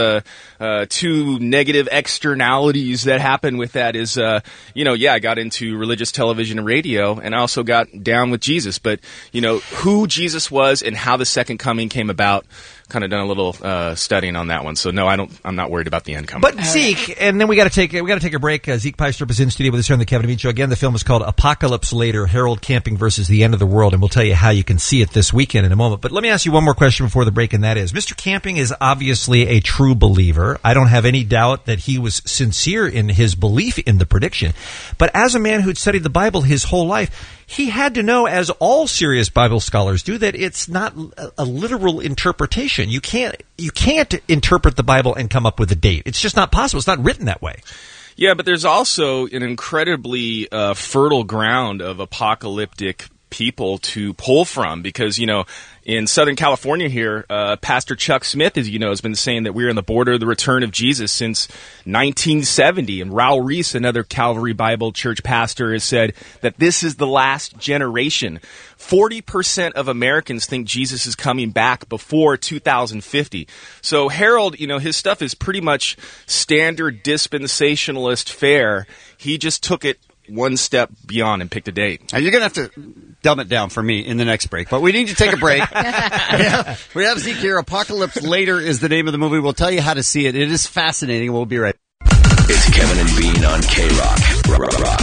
two negative externalities that happened with that is, I got into religious television and radio, and I also got down with Jesus, but, who Jesus was and how the second coming came about, kind of done a little studying on that one. So no, I'm not worried about the end coming. But Zeke, and then we got to take a break. Zeke Pystrup is in studio with us here on the Kevin and Bean Show. Again, the film is called Apocalypse Later, Harold Camping versus the End of the World, and we'll tell you how you can see it this weekend in a moment. But let me ask you one more question before the break, and that is, Mr. Camping is obviously a true believer. I don't have any doubt that he was sincere in his belief in the prediction. But as a man who'd studied the Bible his whole life, he had to know, as all serious Bible scholars do, that it's not a literal interpretation. You can't interpret the Bible and come up with a date. It's just not possible. It's not written that way. Yeah, but there's also an incredibly fertile ground of apocalyptic people to pull from because, in Southern California here, Pastor Chuck Smith, as you know, has been saying that we're on the border of the return of Jesus since 1970. And Raul Reese, another Calvary Bible Church pastor, has said that this is the last generation. 40% of Americans think Jesus is coming back before 2050. So Harold, his stuff is pretty much standard dispensationalist fare. He just took it one step beyond and picked a date. Now, you're going to have to dumb it down for me in the next break, but we need to take a break. We have Zeke here. Apocalypse Later is the name of the movie. We'll tell you how to see it. It is fascinating. We'll be right back. It's Kevin and Bean on K-Rock.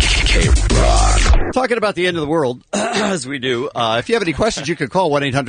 K-Rock. Talking about the end of the world, as we do. If you have any questions, you can call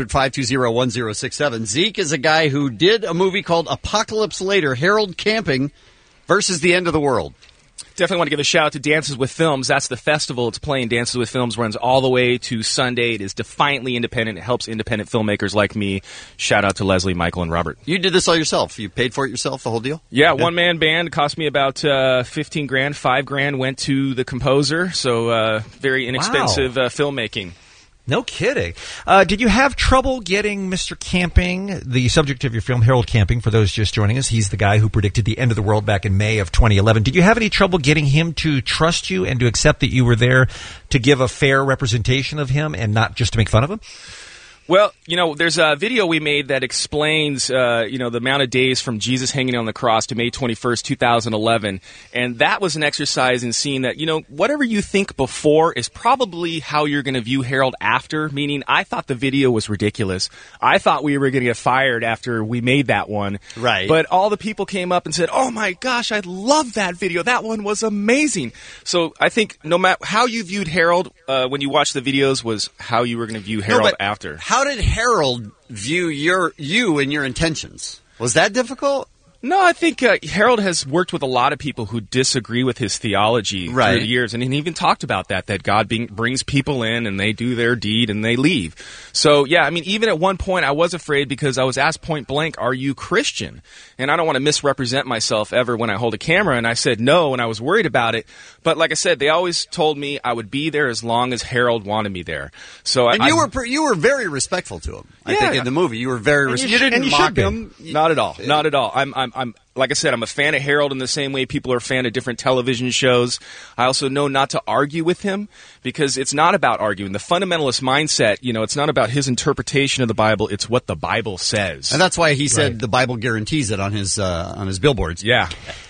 1-800-520-1067. Zeke is a guy who did a movie called Apocalypse Later, Harold Camping versus the End of the World. Definitely want to give a shout out to Dances with Films. That's the festival it's playing. Dances with Films runs all the way to Sunday. It is defiantly independent. It helps independent filmmakers like me. Shout out to Leslie, Michael, and Robert. You did this all yourself. You paid for it yourself, the whole deal? Yeah, one-man band. It cost me about $15,000. $5,000 went to the composer. So very inexpensive filmmaking. No kidding. Did you have trouble getting Mr. Camping, the subject of your film, Harold Camping, for those just joining us? He's the guy who predicted the end of the world back in May of 2011. Did you have any trouble getting him to trust you and to accept that you were there to give a fair representation of him and not just to make fun of him? Well, there's a video we made that explains, the amount of days from Jesus hanging on the cross to May 21st, 2011. And that was an exercise in seeing that, whatever you think before is probably how you're going to view Harold after. Meaning, I thought the video was ridiculous. I thought we were going to get fired after we made that one. Right. But all the people came up and said, oh my gosh, I love that video. That one was amazing. So I think no matter how you viewed Harold when you watched the videos was how you were going to view Harold after. How did Harold view you and your intentions? Was that difficult? No, I think Harold has worked with a lot of people who disagree with his theology through the years, and he even talked about that God brings people in and they do their deed and they leave. So, yeah, I mean, even at one point I was afraid because I was asked point blank, are you Christian? And I don't want to misrepresent myself ever when I hold a camera, and I said no, and I was worried about it. But like I said, they always told me I would be there as long as Harold wanted me there. So you were very respectful to him. I think in the movie you were very respectful. You didn't mock him. Not at all. Not at all. I'm like I said, I'm a fan of Harold in the same way people are a fan of different television shows. I also know not to argue with him because it's not about arguing. The fundamentalist mindset, it's not about his interpretation of the Bible. It's what the Bible says. And that's why he said the Bible guarantees it on his billboards. Yeah.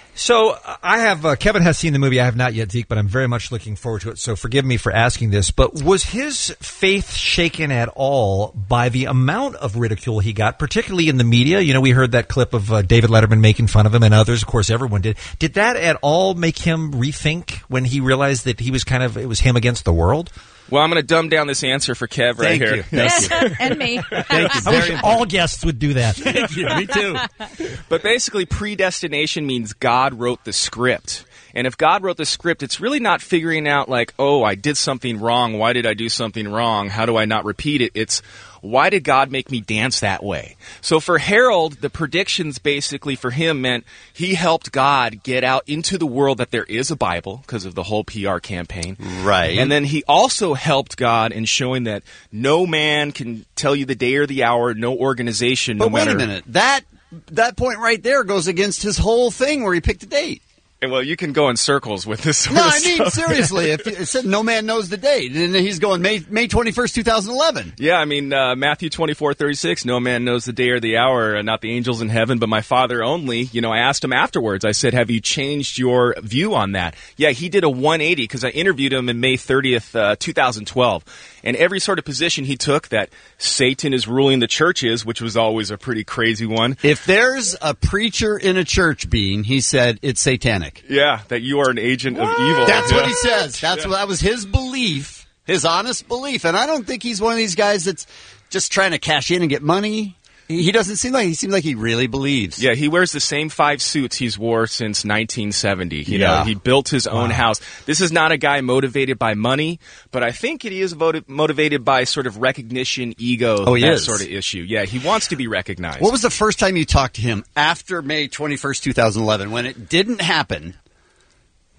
So I have Kevin has seen the movie. I have not yet, Zeke, but I'm very much looking forward to it. So forgive me for asking this, but was his faith shaken at all by the amount of ridicule he got, particularly in the media? We heard that clip of David Letterman making fun of him and others. Of course, everyone did. Did that at all make him rethink when he realized that he was it was him against the world? Well, I'm going to dumb down this answer for Kev right here. Thank you. And me. Thank you. I wish all guests would do that. Thank you. Me too. But basically, predestination means God wrote the script. And if God wrote the script, it's really not figuring out I did something wrong. Why did I do something wrong? How do I not repeat it? It's, why did God make me dance that way? So for Harold, the predictions basically for him meant he helped God get out into the world that there is a Bible because of the whole PR campaign. Right. And then he also helped God in showing that no man can tell you the day or the hour, no organization, But wait a minute. That point right there goes against his whole thing where he picked a date. Well, you can go in circles with this sort of stuff. No, I mean, seriously, if it said no man knows the date, and he's going May 21st, 2011. Yeah, I mean, Matthew 24:36, no man knows the day or the hour, not the angels in heaven, but my Father only. I asked him afterwards, I said, have you changed your view on that? Yeah, he did a 180, because I interviewed him in May 30th, 2012. And every sort of position he took, that Satan is ruling the churches, which was always a pretty crazy one. If there's a preacher in a church, Bean, he said it's satanic. Yeah, that you are an agent of evil. That's what he says. That was his belief, his honest belief. And I don't think he's one of these guys that's just trying to cash in and get money. He doesn't seem like he seems like he really believes. Yeah, he wears the same 5 suits he's wore since 1970. You know, he built his own house. This is not a guy motivated by money, but I think he is motivated by sort of recognition, ego, that sort of issue. Yeah, he wants to be recognized. What was the first time you talked to him after May 21st, 2011, when it didn't happen?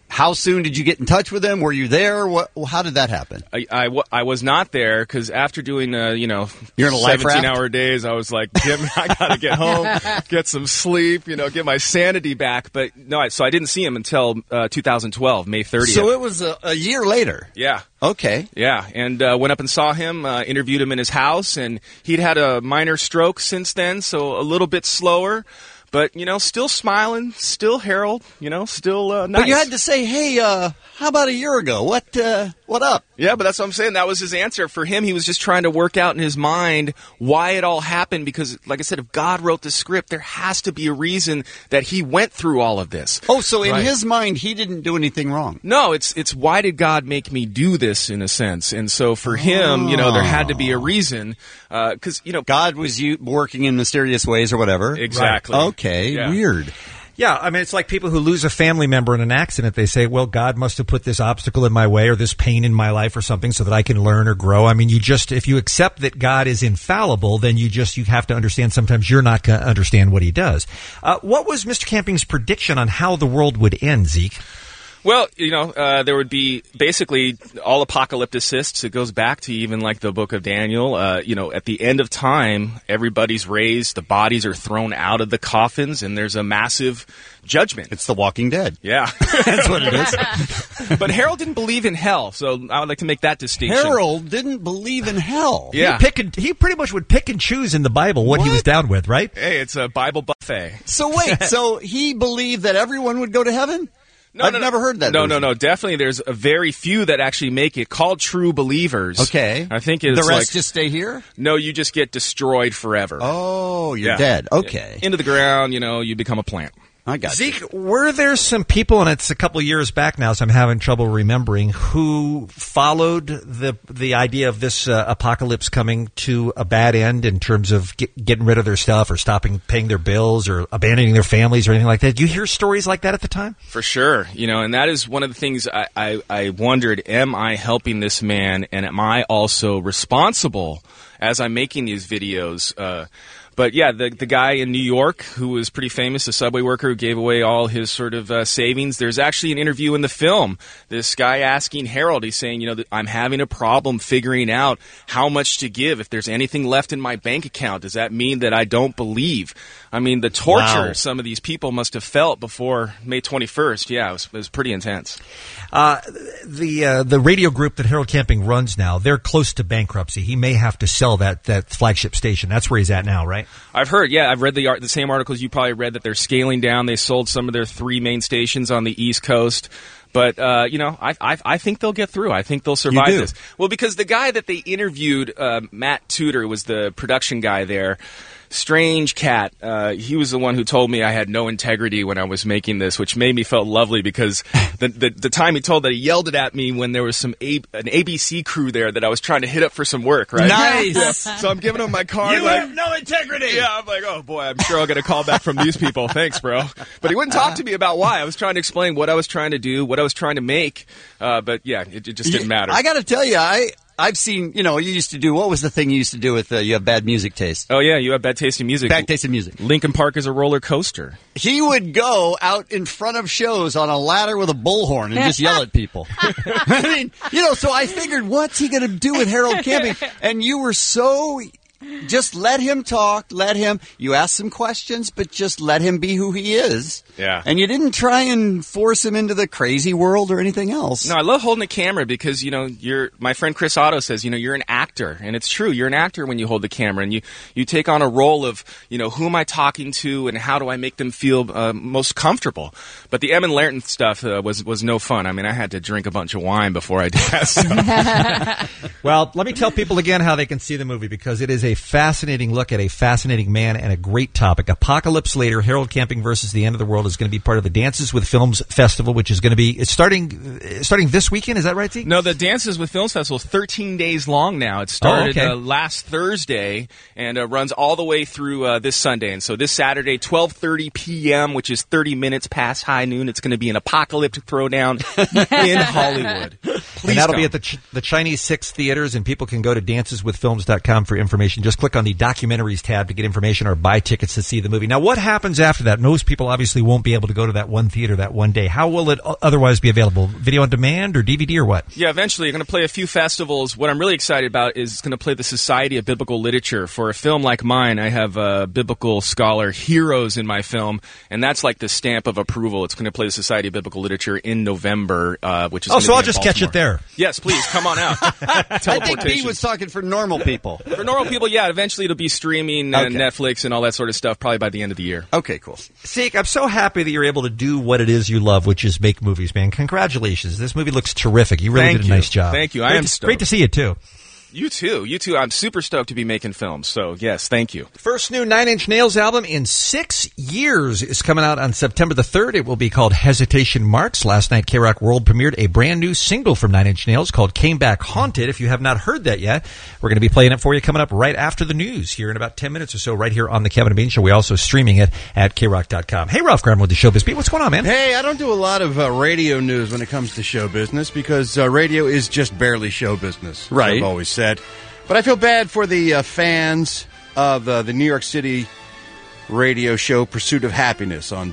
How soon did you get in touch with him? Were you there? How did that happen? I was not there because after doing, You're in a life raft? 17-hour days, I was like, Jim, I got to get home, get some sleep, get my sanity back. But no, so I didn't see him until 2012, May 30th. So it was a year later. Yeah. Okay. Yeah, and went up and saw him, interviewed him in his house, and he'd had a minor stroke since then, so a little bit slower. But, still smiling, still Harold, still nice. But you had to say, hey, how about a year ago? What up? Yeah, but that's what I'm saying. That was his answer. For him, he was just trying to work out in his mind why it all happened because, like I said, if God wrote the script, there has to be a reason that he went through all of this. Oh, so in his mind, he didn't do anything wrong. No, it's why did God make me do this, in a sense? And so for him, there had to be a reason because, God was working in mysterious ways or whatever. Exactly. Right. Okay, yeah. Weird. Yeah, I mean, it's like people who lose a family member in an accident. They say, well, God must have put this obstacle in my way or this pain in my life or something so that I can learn or grow. I mean, if you accept that God is infallible, then you have to understand sometimes you're not going to understand what he does. What was Mr. Camping's prediction on how the world would end, Zeke? Well, there would be basically all apocalypticists. It goes back to even like the book of Daniel. At the end of time, everybody's raised, the bodies are thrown out of the coffins, and there's a massive judgment. It's The Walking Dead. Yeah. That's what it is. But Harold didn't believe in hell, so I would like to make that distinction. Harold didn't believe in hell. Yeah. He pretty much would pick and choose in the Bible what he was down with, right? Hey, it's a Bible buffet. So wait, so he believed that everyone would go to heaven? I've never heard that. No. Definitely, there's a very few that actually make it, called true believers. Okay. I think it's the rest just stay here? No, you just get destroyed forever. Oh, you're dead. Okay. Into the ground, you become a plant. I got Zeke, were there some people, and it's a couple of years back now, so I'm having trouble remembering, who followed the idea of this apocalypse coming to a bad end in terms of getting rid of their stuff or stopping paying their bills or abandoning their families or anything like that? Did you hear stories like that at the time? For sure. And that is one of the things I wondered, am I helping this man, and am I also responsible as I'm making these videos? But yeah, the guy in New York who was pretty famous, the subway worker who gave away all his sort of savings, there's actually an interview in the film. This guy asking Harold, he's saying, that I'm having a problem figuring out how much to give. If there's anything left in my bank account, does that mean that I don't believe? I mean, the torture some of these people must have felt before May 21st. Yeah, it was pretty intense. The radio group that Harold Camping runs now, they're close to bankruptcy. He may have to sell that flagship station. That's where he's at now, right? I've heard, yeah. I've read the same articles you probably read, that they're scaling down. They sold some of their 3 main stations on the East Coast. But, I think they'll get through. I think they'll survive this. Well, because the guy that they interviewed, Matt Tudor, was the production guy there. Strange cat. He was the one who told me I had no integrity when I was making this, which made me feel lovely because the time he told that, he yelled it at me when there was an ABC crew there that I was trying to hit up for some work, right? Nice. Yeah. So I'm giving him my card. You have no integrity. Yeah, I'm like, oh boy, I'm sure I'll get a call back from these people. Thanks, bro. But he wouldn't talk to me about why. I was trying to explain what I was trying to do, what I was trying to make. But yeah, it just didn't matter. I got to tell you, I've seen, you used to do, what was the thing you used to do with, you have bad music taste? Oh, yeah, you have bad taste in music. Bad taste in music. Linkin Park is a roller coaster. He would go out in front of shows on a ladder with a bullhorn and just yell at people. I mean, so I figured, what's he going to do with Harold Camping? And you were so... Just let him talk, you ask some questions, but just let him be who he is. Yeah. And you didn't try and force him into the crazy world or anything else. No, I love holding a camera because, my friend Chris Otto says, you're an actor. And it's true, you're an actor when you hold the camera. And you take on a role of, who am I talking to and how do I make them feel most comfortable. But the Emin Lairton stuff was no fun. I mean, I had to drink a bunch of wine before I did that stuff. Well, let me tell people again how they can see the movie, because it is a fascinating look at a fascinating man and a great topic. Apocalypse Later, Harold Camping versus the End of the World, is going to be part of the Dances with Films Festival, which is going to be it's starting this weekend. Is that right, Zeke? No, the Dances with Films Festival is 13 days long now. It started last Thursday and runs all the way through this Sunday. And so this Saturday, 12:30 p.m., which is 30 minutes past high noon, it's going to be an apocalyptic throwdown in Hollywood. Please and that'll be at the Chinese 6 theaters, and people can go to danceswithfilms.com for information. just click on the documentaries tab to get information or buy tickets to see the movie. Now, what happens after that? Most people obviously won't be able to go to that one theater that one day. How will it otherwise be available? Video on demand or DVD or what? Yeah, eventually. You're going to play a few festivals. What I'm really excited about is it's going to play the Society of Biblical Literature. For a film like mine, I have biblical scholar heroes in my film, and that's like the stamp of approval. It's going to play the Society of Biblical Literature in November, which is so I'll just catch it there. Yes, please, come on out. I think Pete was talking for normal people. For normal people, yeah. Eventually it'll be streaming and Netflix and all that sort of stuff probably by the end of the year. Okay, cool. Seek, I'm so happy that you're able to do what it is you love, which is make movies, man. Congratulations. This movie looks terrific. You really did a nice job. Thank you. I am stoked. Great to see you, too. You too. I'm super stoked to be making films. So, yes, thank you. First new Nine Inch Nails album in 6 years is coming out on September the 3rd. It will be called Hesitation Marks. Last night, K-Rock World premiered a brand new single from Nine Inch Nails called Came Back Haunted. If you have not heard that yet, we're going to be playing it for you coming up right after the news here in about 10 minutes or so right here on the Kevin and Bean Show. We're also streaming it at KRock.com. Hey, Ralph Graham with the Showbiz Beat. What's going on, man? Hey, I don't do a lot of radio news when it comes to show business because radio is just barely show business, right? I've always said. But I feel bad for the fans of the New York City radio show Pursuit of Happiness on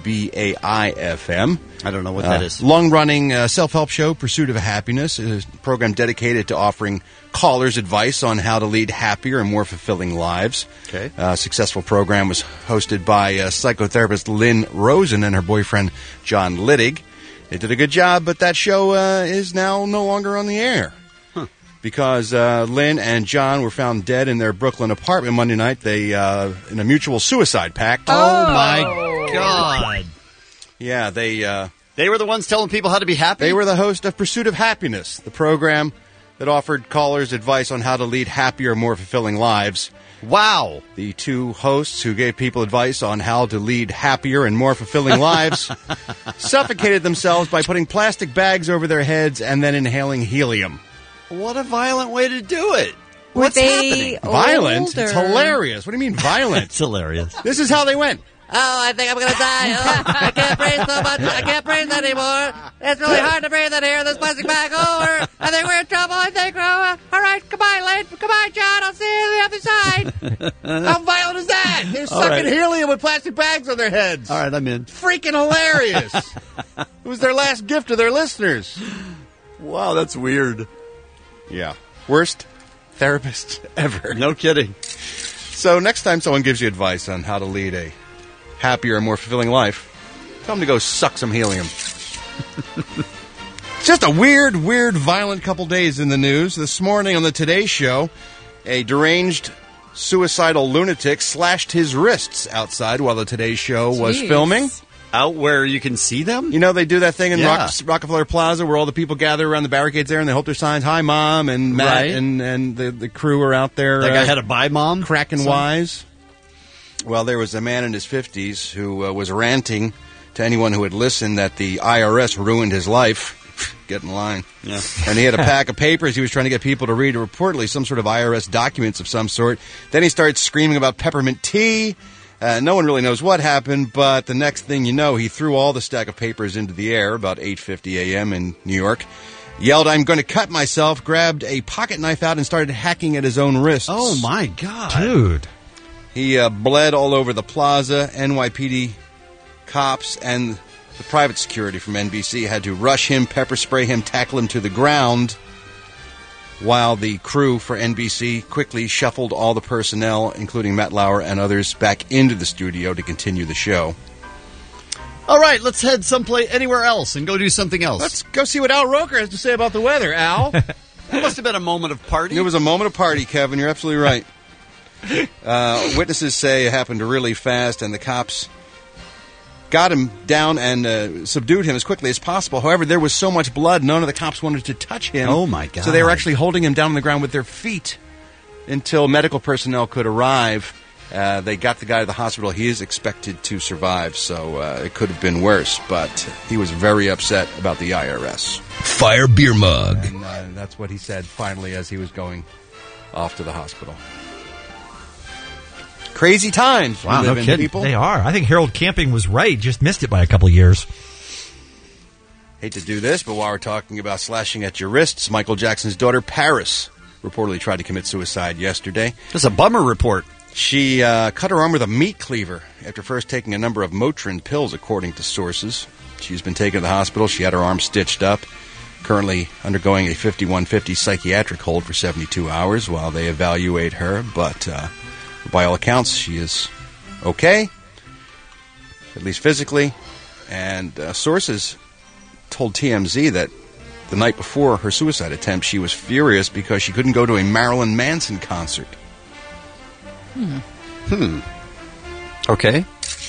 WBAI-FM. I don't know what that is. Long-running self-help show Pursuit of Happiness is a program dedicated to offering callers advice on how to lead happier and more fulfilling lives. Okay. Successful program was hosted by psychotherapist Lynn Rosen and her boyfriend John Littig. They did a good job, but that show is now no longer on the air. Because Lynn and John were found dead in their Brooklyn apartment Monday night. They in a mutual suicide pact. Oh my God! Yeah, they were the ones telling people how to be happy. They were the host of Pursuit of Happiness, the program that offered callers advice on how to lead happier, more fulfilling lives. Wow! The two hosts who gave people advice on how to lead happier and more fulfilling lives suffocated themselves by putting plastic bags over their heads and then inhaling helium. What a violent way to do it. What's happening? Violent? It's hilarious. What do you mean violent? It's hilarious. This is how they went. Oh, I think I'm going to die. Oh, I can't breathe so much. I can't breathe anymore. It's really hard to breathe in here. This plastic bag. Oh, I think we're in trouble. I think. All right, goodbye, Lynn. Goodbye, John. I'll see you on the other side. How violent is that? They're sucking helium with plastic bags on their heads. All right, I'm in. Freaking hilarious. It was their last gift to their listeners. Wow, that's weird. Yeah. Worst therapist ever. No kidding. So next time someone gives you advice on how to lead a happier and more fulfilling life, tell them to go suck some helium. It's just a weird, violent couple days in the news. This morning on the Today Show, a deranged, suicidal lunatic slashed his wrists outside while the Today Show was filming. Out where you can see them? You know, they do that thing in Rockefeller Plaza where all the people gather around the barricades there and they hold their signs, "Hi, Mom," and Matt and the crew are out there. That guy had a "Bye, Mom" cracking wise. Well, there was a man in his 50s who was ranting to anyone who had listened that the IRS ruined his life. Get in line. Yeah. And he had a pack of papers he was trying to get people to read, reportedly some sort of IRS documents of some sort. Then he started screaming about peppermint tea. No one really knows what happened, but the next thing you know, he threw all the stack of papers into the air about 8:50 a.m. in New York, yelled, "I'm going to cut myself," grabbed a pocket knife out and started hacking at his own wrists. Oh, my God. Dude. He bled all over the plaza. NYPD cops and the private security from NBC had to rush him, pepper spray him, tackle him to the ground, while the crew for NBC quickly shuffled all the personnel, including Matt Lauer and others, back into the studio to continue the show. All right, let's head anywhere else and go do something else. Let's go see what Al Roker has to say about the weather. Al? It must have been a moment of party. It was a moment of party, Kevin. You're absolutely right. Witnesses say it happened really fast, and the cops got him down and subdued him as quickly as possible. However, there was so much blood, none of the cops wanted to touch him. Oh, my God. So they were actually holding him down on the ground with their feet until medical personnel could arrive. They got the guy to the hospital. He is expected to survive, so it could have been worse. But he was very upset about the IRS. Fire beer mug. And that's what he said finally as he was going off to the hospital. Crazy times. Wow, we live no in, kidding. people. They are. I think Harold Camping was right. Just missed it by a couple years. Hate to do this, but while we're talking about slashing at your wrists, Michael Jackson's daughter, Paris, reportedly tried to commit suicide yesterday. That's a bummer report. She cut her arm with a meat cleaver after first taking a number of Motrin pills, according to sources. She's been taken to the hospital. She had her arm stitched up. Currently undergoing a 5150 psychiatric hold for 72 hours while they evaluate her. But by all accounts, she is okay, at least physically. And sources told TMZ that the night before her suicide attempt, she was furious because she couldn't go to a Marilyn Manson concert. Okay.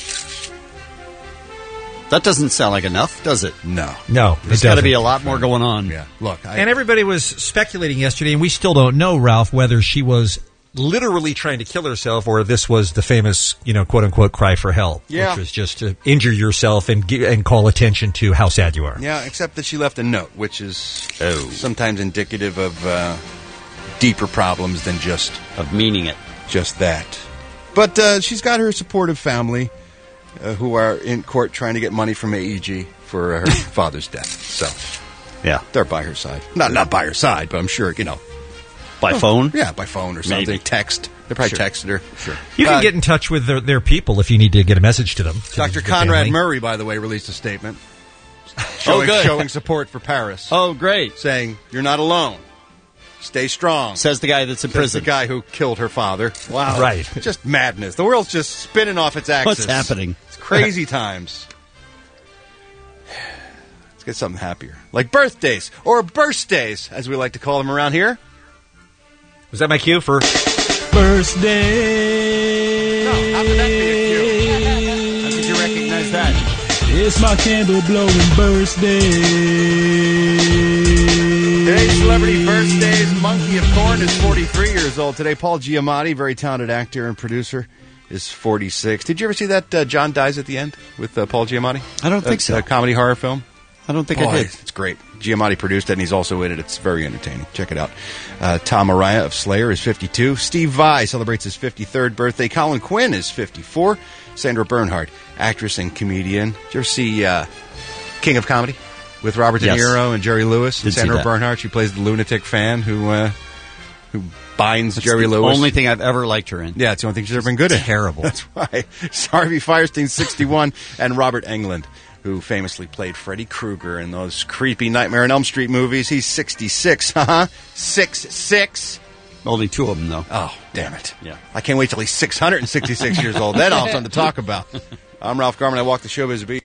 That doesn't sound like enough, does it? No. There's got to be a lot more going on. Yeah. Look, and everybody was speculating yesterday, and we still don't know, Ralph, whether she was literally trying to kill herself or this was the famous, quote-unquote cry for help, which was just to injure yourself and call attention to how sad you are. Yeah, except that she left a note, which is sometimes indicative of deeper problems than just... of meaning it. Just that. But she's got her supportive family who are in court trying to get money from AEG for her father's death. So, yeah, they're by her side. Not by her side, but I'm sure, By phone? Yeah, by phone or something. Maybe. Text. They probably texted her. Sure. You can get in touch with their people if you need to get a message to them. Dr. Conrad Murray, by the way, released a statement showing support for Paris. Oh, great. Saying, you're not alone. Stay strong. Says the guy that's in prison. The guy who killed her father. Wow. Right. Just madness. The world's just spinning off its axis. What's happening? It's crazy times. Let's get something happier. Like birthdays, or birthdays, as we like to call them around here. Was that my cue for... Birthday? No, how could that be a cue? How did you recognize that? It's my candle blowing birthday. Today's celebrity birthdays. Monkey of Thorn is 43 years old today. Paul Giamatti, very talented actor and producer, is 46. Did you ever see that John Dies at the End with Paul Giamatti? I don't think so. A comedy horror film? I don't think I did. It's great. Giamatti produced it, and he's also in it. It's very entertaining. Check it out. Tom Araya of Slayer is 52. Steve Vai celebrates his 53rd birthday. Colin Quinn is 54. Sandra Bernhard, actress and comedian. Did you ever see King of Comedy with Robert De Niro and Jerry Lewis? And Sandra Bernhard, she plays the lunatic fan who binds Jerry Lewis. Only thing I've ever liked her in. Yeah, it's the only thing she's ever been good at. Terrible. That's right. Harvey Fierstein, 61, and Robert Englund, who famously played Freddy Krueger in those creepy Nightmare on Elm Street movies. He's 66. 6'6". Only two of them, though. Oh, damn it. Yeah. I can't wait till he's 666 years old. Then I'll have something to talk about. I'm Ralph Garman. I walk the showbiz beat.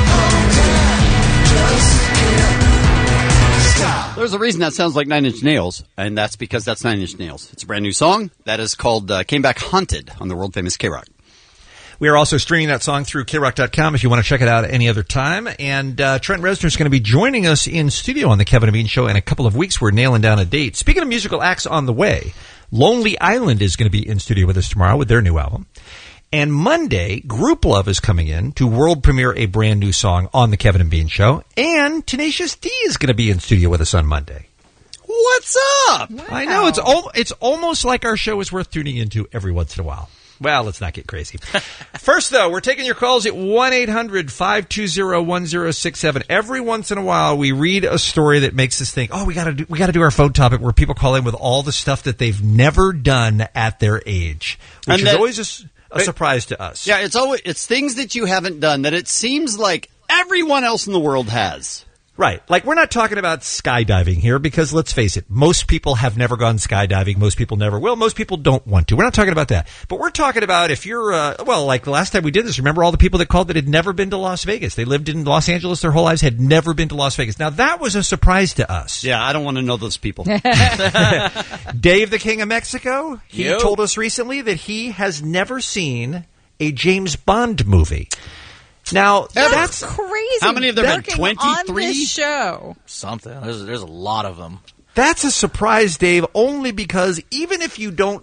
There's a reason that sounds like Nine Inch Nails, and that's because that's Nine Inch Nails. It's a brand new song that is called Came Back Haunted on the world-famous K-Rock. We are also streaming that song through KROQ.com if you want to check it out any other time. And Trent Reznor is going to be joining us in studio on the Kevin and Bean Show in a couple of weeks. We're nailing down a date. Speaking of musical acts on the way, Lonely Island is going to be in studio with us tomorrow with their new album. And Monday, Group Love is coming in to world premiere a brand new song on the Kevin and Bean Show. And Tenacious D is going to be in studio with us on Monday. What's up? Wow. I know. It's almost like our show is worth tuning into every once in a while. Well, let's not get crazy. First, though, we're taking your calls at 1-800-520-1067. Every once in a while, we read a story that makes us think, oh, we got to do our phone topic where people call in with all the stuff that they've never done at their age, which is always a surprise to us. Yeah, it's things that you haven't done that it seems like everyone else in the world has. Right. Like, we're not talking about skydiving here because, let's face it, most people have never gone skydiving. Most people never will. Most people don't want to. We're not talking about that. But we're talking about if you're, like the last time we did this, remember all the people that called that had never been to Las Vegas? They lived in Los Angeles their whole lives, had never been to Las Vegas. Now, that was a surprise to us. Yeah, I don't want to know those people. Dave, the King of Mexico, he told us recently that he has never seen a James Bond movie. Now, that's crazy. How many of them been? 23? On this show. Something. There's a lot of them. That's a surprise, Dave, only because even if you don't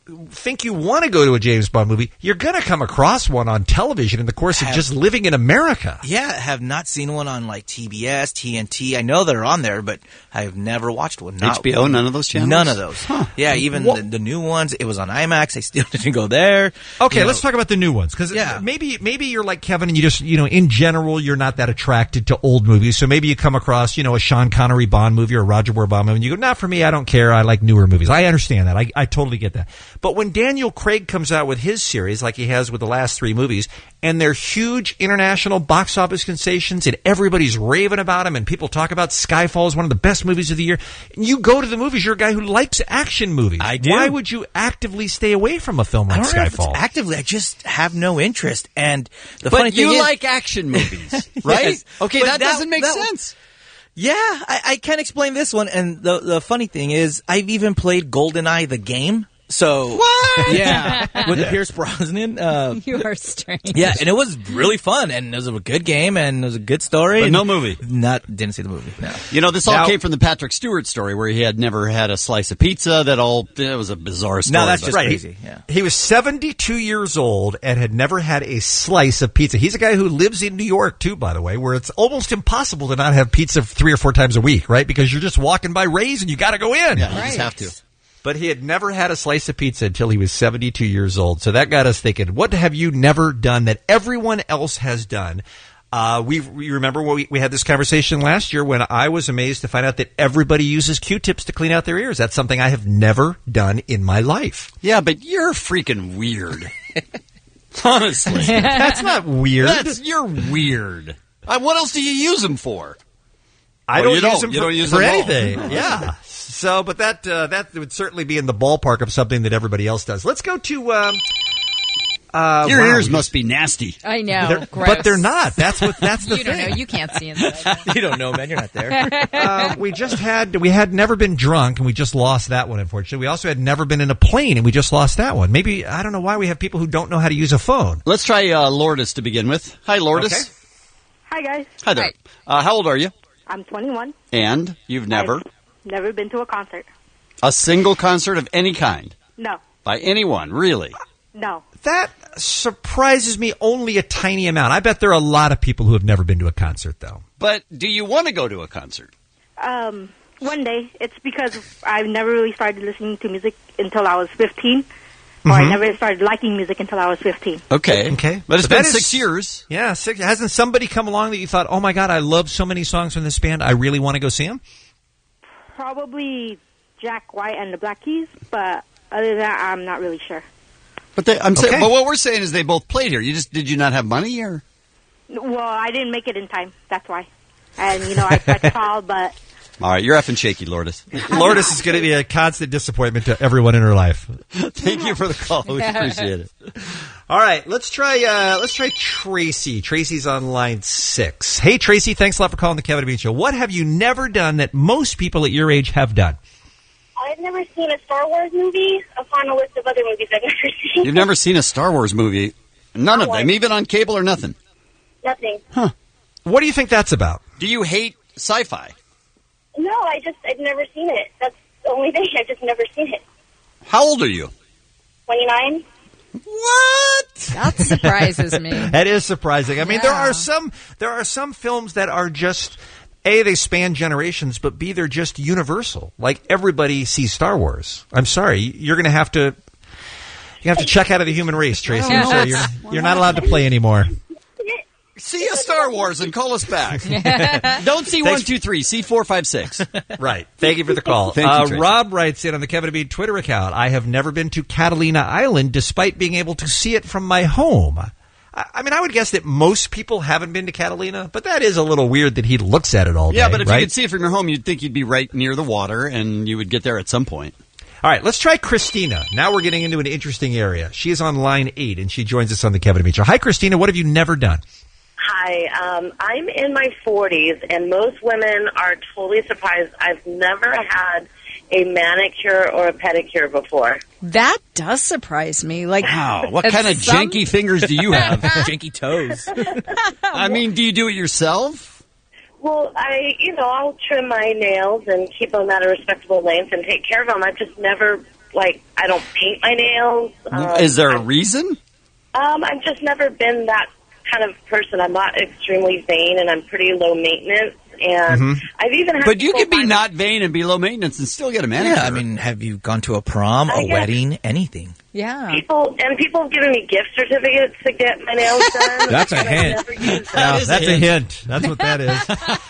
think you want to go to a James Bond movie, you're going to come across one on television in the course of just living in America. Yeah, I have not seen one on like TBS, TNT. I know they're on there, but I have never watched one. HBO, none of those channels? None of those. Huh. Yeah, even the new ones. It was on IMAX. I still didn't go there. Okay, let's talk about the new ones, because maybe you're like Kevin and you just, in general, you're not that attracted to old movies. So maybe you come across, a Sean Connery Bond movie or a Roger Moore Bond movie, and you go, not for me, I don't care. I like newer movies. I understand that. I totally get that. But when Daniel Craig comes out with his series, like he has with the last 3 movies, and they're huge international box office sensations, and everybody's raving about them, and people talk about Skyfall as one of the best movies of the year, and you go to the movies, you're a guy who likes action movies. I do. Why would you actively stay away from a film like I don't know if Skyfall? it's actively, I just have no interest. And the funny thing is, you like action movies, right? Yes. Okay, that doesn't make sense. Yeah, I can't explain this one. And the funny thing is, I've even played GoldenEye the game. So what? Yeah, with Pierce Brosnan. You are strange. Yeah, and it was really fun, and it was a good game, and it was a good story. But no movie. Didn't see the movie. No. This all came from the Patrick Stewart story, where he had never had a slice of pizza. It was a bizarre story. No, that's just crazy. Yeah. He was 72 years old and had never had a slice of pizza. He's a guy who lives in New York, too, by the way, where it's almost impossible to not have pizza 3 or 4 times a week, right? Because you're just walking by Ray's and you got to go in. Yeah, you just have to. But he had never had a slice of pizza until he was 72 years old. So that got us thinking, what have you never done that everyone else has done? We remember we had this conversation last year when I was amazed to find out that everybody uses Q-tips to clean out their ears. That's something I have never done in my life. Yeah, but you're freaking weird. Honestly. That's not weird. You're weird. What else do you use them for? I don't use them for them anything. Yeah. So, but that would certainly be in the ballpark of something that everybody else does. Let's go to your ears must be nasty. I know, but they're not. That's the you thing. don't know. You can't see inside. You don't know, man. You're not there. We had never been drunk, and we just lost that one. Unfortunately, we also had never been in a plane, and we just lost that one. Maybe I don't know why we have people who don't know how to use a phone. Let's try Lourdes to begin with. Hi, Lourdes. Okay. Hi, guys. Hi there. How old are you? I'm 21. And you've never been to a concert. A single concert of any kind? No. By anyone, really? No. That surprises me only a tiny amount. I bet there are a lot of people who have never been to a concert, though. But do you want to go to a concert? One day. It's because I've never really started listening to music until I was 15. Or I never started liking music until I was 15. Okay. But it's been 6 years. Yeah, 6. Hasn't somebody come along that you thought, oh, my God, I love so many songs from this band, I really want to go see them? Probably Jack White and the Black Keys, but other than that, I'm not really sure. But but what we're saying is they both played here. Did you not have money, or? Well, I didn't make it in time. That's why. And I tried to call, but. All right, you're effing shaky, Lourdes. Lourdes is going to be a constant disappointment to everyone in her life. Thank you for the call. We appreciate it. All right, let's try Tracy. Tracy's on line 6. Hey, Tracy, thanks a lot for calling the Kevin and Bean Show. What have you never done that most people at your age have done? I've never seen a Star Wars movie upon a list of other movies I've never seen. You've never seen a Star Wars movie? None of them, even on cable or nothing? Nothing. Huh. What do you think that's about? Do you hate sci-fi? No, I've never seen it. That's the only thing. I've just never seen it. How old are you? 29. What? That surprises me. That is surprising. I mean, there are some films that are just, A, they span generations, but B, they're just universal. Like everybody sees Star Wars. I'm sorry, you're going to have to check out of the human race, Tracy. I'm sorry, you're not allowed to play anymore. See a Star Wars and call us back. Don't see 1, 2, 3. See 4, 5, 6. Right. Thank you for the call. Thank you, Tracy. Rob writes in on the Kevin and Bean Twitter account, I have never been to Catalina Island despite being able to see it from my home. I mean, I would guess that most people haven't been to Catalina, but that is a little weird that he looks at it all day. Yeah, but if right? you could see it from your home, you'd think you'd be right near the water, and you would get there at some point. All right, let's try Christina. Now we're getting into an interesting area. She is on line 8, and she joins us on the Kevin and Bean Show. Hi, Christina. What have you never done? Hi, I'm in my 40s, and most women are totally surprised. I've never had a manicure or a pedicure before. That does surprise me. Like, wow, what kind of janky fingers do you have? Janky toes. I mean, do you do it yourself? Well, I'll trim my nails and keep them at a respectable length and take care of them. I've just never like, I don't paint my nails. Is there a reason? I've just never been that kind of person. I'm not extremely vain, and I'm pretty low maintenance. And I've even had But you people can be find- not vain and be low maintenance and still get a manicure. Yeah, I mean, have you gone to a prom, a wedding, anything? Yeah. People have given me gift certificates to get my nails done. That's a and I've hint. never used them. Yeah, that's a hint. That's what that is.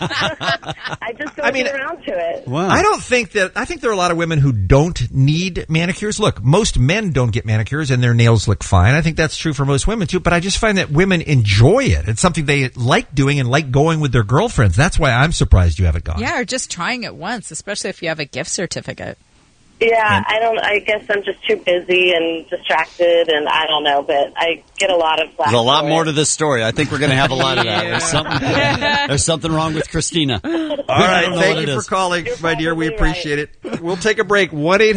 I just don't get around to it. I don't think that. I think there are a lot of women who don't need manicures. Look, most men don't get manicures and their nails look fine. I think that's true for most women too. But I just find that women enjoy it. It's something they like doing and like going with their girlfriends. That's why I'm surprised you haven't gone. Yeah, or just trying it once, especially if you have a gift certificate. Yeah, I guess I'm just too busy and distracted, and I don't know, but I get a lot of flack. There's a lot for more it. to this story. I think we're going to have a lot of that. There's something wrong with Christina. All right, don't know thank what you it for is. calling, my dear. We appreciate it. We'll take a break.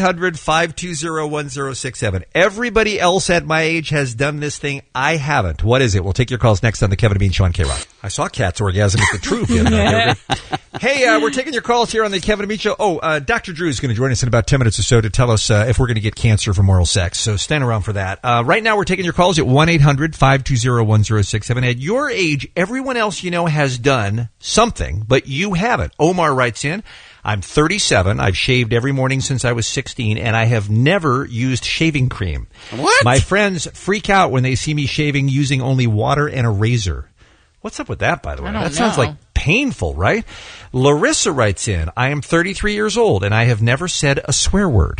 1-800-520-1067. Everybody else at my age has done this thing. I haven't. What is it? We'll take your calls next on the Kevin and Bean Show on K-Rock. I saw Kat's orgasm at the Troop the other night. Hey, we're taking your calls here on the Kevin and Bean Show. Oh, Dr. Drew is going to join us in about 10 minutes or so to tell us if we're going to get cancer from oral sex. So stand around for that. Right now, we're taking your calls at 1-800-520-1067. At your age, everyone else you know has done something, but you haven't. Omar writes in, I'm 37. I've shaved every morning since I was 16, and I have never used shaving cream. What? My friends freak out when they see me shaving using only water and a razor. What's up with that, by the way? I don't That sounds know. like painful, right? Larissa writes in, I am 33 years old, and I have never said a swear word.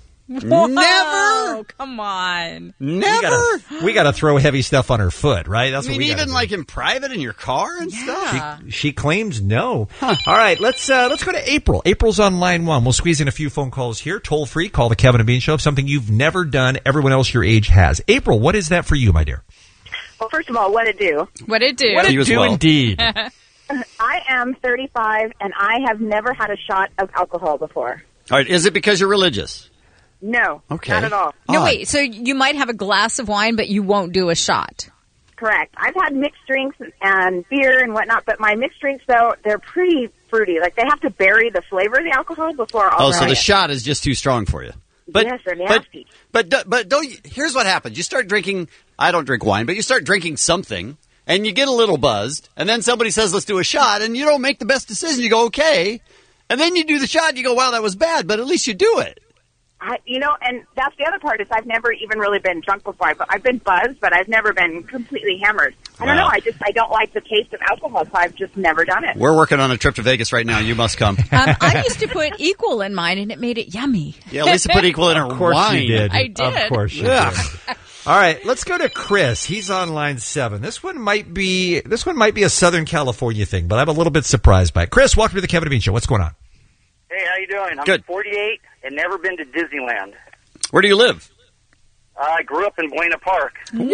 Never. Come on. Never. We got to throw heavy stuff on her foot, right? That's I mean, what we gotta even do. like in private in your car and stuff. She claims no. All right, let's go to April. April's on line 1. We'll squeeze in a few phone calls here. Toll free. Call the Kevin and Bean Show. Something you've never done. Everyone else your age has. April, what is that for you, my dear? Well, first of all, what it do? What it do? What it do, indeed. I am 35, and I have never had a shot of alcohol before. All right, is it because you're religious? No, Okay. not at all. No, wait. So you might have a glass of wine, but you won't do a shot. Correct. I've had mixed drinks and beer and whatnot, but my mixed drinks, though, they're pretty fruity. Like, they have to bury the flavor of the alcohol before I'll So try the it. shot is just too strong for you. But, Yes, they're nasty. But don't. Here's what happens: you start drinking. I don't drink wine, but you start drinking something, and you get a little buzzed, and then somebody says, "Let's do a shot," and you don't make the best decision. You go, "Okay," and then you do the shot, and you go, "Wow, that was bad," but at least you do it. And that's the other part is I've never even really been drunk before. I've been buzzed, but I've never been completely hammered. I don't Wow. know. I don't like the taste of alcohol, so I've just never done it. We're working on a trip to Vegas right now. You must come. I used to put Equal in mine, and it made it yummy. Yeah, Lisa put Equal in her Of course wine. you did. I did. Of course you Yeah. did. All right, let's go to Chris. He's on line 7. This one might be a Southern California thing, but I'm a little bit surprised by it. Chris, welcome to the Kevin and Bean Show. What's going on? Hey, how you doing? I'm Good. 48 and never been to Disneyland. Where do you live? I grew up in Buena Park.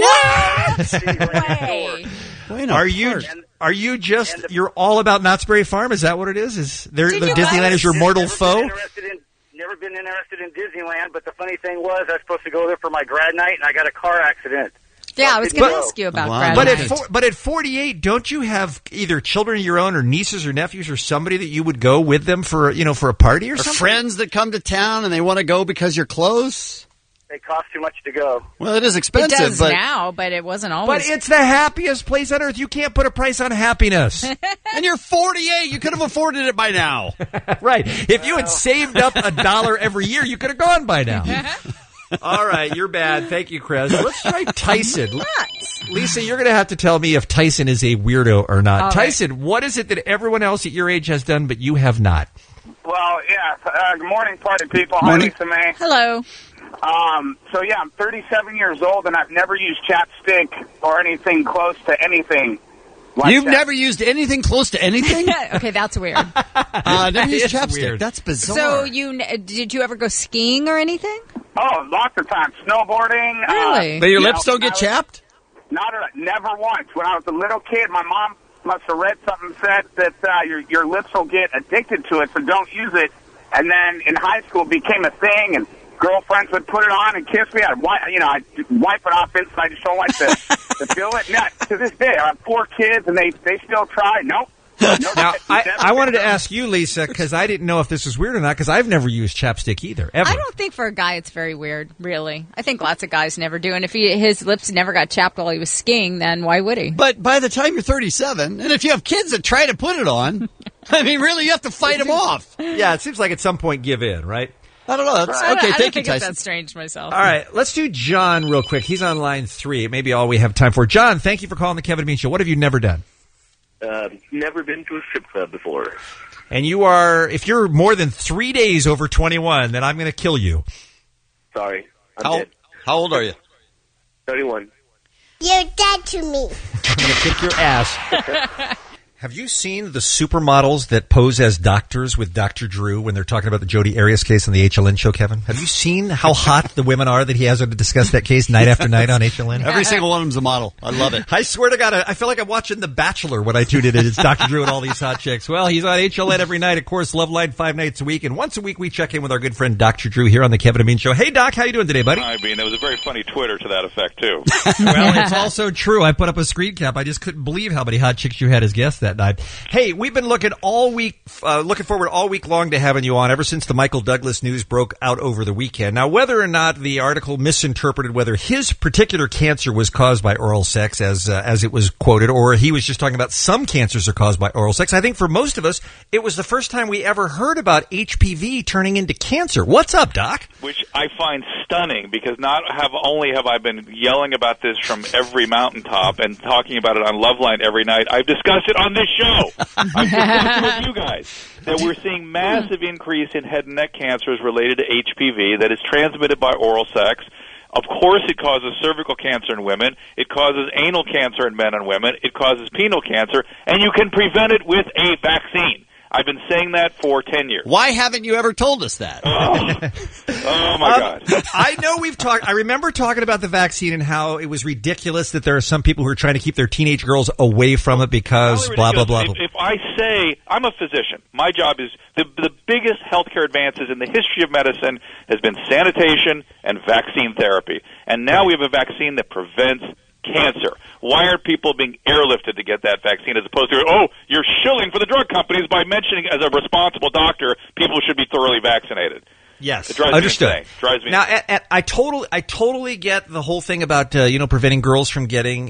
Are you just you're all about Knott's Berry Farm? Is that what it is? Is there the Disneyland is your mortal foe? Never been interested in Disneyland, but the funny thing was I was supposed to go there for my grad night, and I got a car accident. Yeah, I was going to ask you about grad night. But at 48, don't you have either children of your own or nieces or nephews or somebody that you would go with them for a party or something? Friends that come to town and they want to go because you're close? It costs too much to go. Well, it is expensive. It does but now, but it wasn't always. But it's the happiest place on earth. You can't put a price on happiness. And you're 48. You could have afforded it by now. Right. If you had saved up $1 every year, you could have gone by now. All right, you're bad. Thank you, Chris. Let's try Tyson. Lisa, you're going to have to tell me if Tyson is a weirdo or not. All right. Tyson, what is it that everyone else at your age has done but you have not? Well, yeah. Good morning, party people. Morning. Hi, Lisa May. Hello. So, yeah, I'm 37 years old, and I've never used chapstick or anything close to anything. You've never used anything close to anything? Okay, that's weird. Never used is chapstick. weird. That's bizarre. So did you ever go skiing or anything? Oh, lots of times. Snowboarding. Really? But your lips don't get chapped? Never once. When I was a little kid, my mom must have read something that said that your lips will get addicted to it, so don't use it. And then in high school, it became a thing, and girlfriends would put it on and kiss me. I'd wipe it off inside. I just don't like to feel it. Now, to this day, I have 4 kids, and they still try. Nope. Now, I wanted to ask you, Lisa, because I didn't know if this was weird or not, because I've never used chapstick either, ever. I don't think for a guy it's very weird, really. I think lots of guys never do. And if his lips never got chapped while he was skiing, then why would he? But by the time you're 37, and if you have kids that try to put it on, I mean, really, you have to fight them off. Yeah, it seems like at some point give in, right? I don't know. I Thank don't you, think it's Tyson. that strange myself. All right, let's do John real quick. He's on line 3. It may be all we have time for. John, thank you for calling the Kevin and Bean Show. What have you never done? Never been to a strip club before. And you are, if you're more than 3 days over 21, then I'm going to kill you. Sorry. I'm dead. How old are you? 31. You're dead to me. I'm going to kick your ass. Have you seen the supermodels that pose as doctors with Dr. Drew when they're talking about the Jodi Arias case on the HLN show, Kevin? Have you seen how hot the women are that he has to discuss that case night after night on HLN? Every single one of them's a model. I love it. I swear to God, I feel like I'm watching The Bachelor when I tune in. It's Dr. Drew and all these hot chicks. Well, he's on HLN every night. Of course, Loveline 5 nights a week. And once a week, we check in with our good friend Dr. Drew here on the Kevin and Bean Show. Hey, Doc, how you doing today, buddy? Hi, Bean. There was a very funny Twitter to that effect, too. Well, it's also true. I put up a screen cap. I just couldn't believe how many hot chicks you had as guests that night. Hey, we've been looking forward all week long to having you on ever since the Michael Douglas news broke out over the weekend. Now, whether or not the article misinterpreted whether his particular cancer was caused by oral sex, as it was quoted, or he was just talking about some cancers are caused by oral sex, I think for most of us, it was the first time we ever heard about HPV turning into cancer. What's up, Doc? Which I find stunning because not only have I been yelling about this from every mountaintop and talking about it on Loveline every night, I've discussed it on this show. I've discussed it with you guys that we're seeing massive increase in head and neck cancers related to HPV that is transmitted by oral sex. Of course, it causes cervical cancer in women. It causes anal cancer in men and women. It causes penile cancer, and you can prevent it with a vaccine. I've been saying that for 10 years. Why haven't you ever told us that? Oh my God. I know we've talked. I remember talking about the vaccine and how it was ridiculous that there are some people who are trying to keep their teenage girls away from it because blah, blah, blah, blah. If I say, I'm a physician, my job is the biggest healthcare advances in the history of medicine has been sanitation and vaccine therapy. And now we have a vaccine that prevents cancer. Why are people being airlifted to get that vaccine as opposed to, oh, you're shilling for the drug companies by mentioning as a responsible doctor people should be thoroughly vaccinated? Yes, it drives understood. Me insane. Drives me now, insane. I totally get the whole thing about preventing girls from getting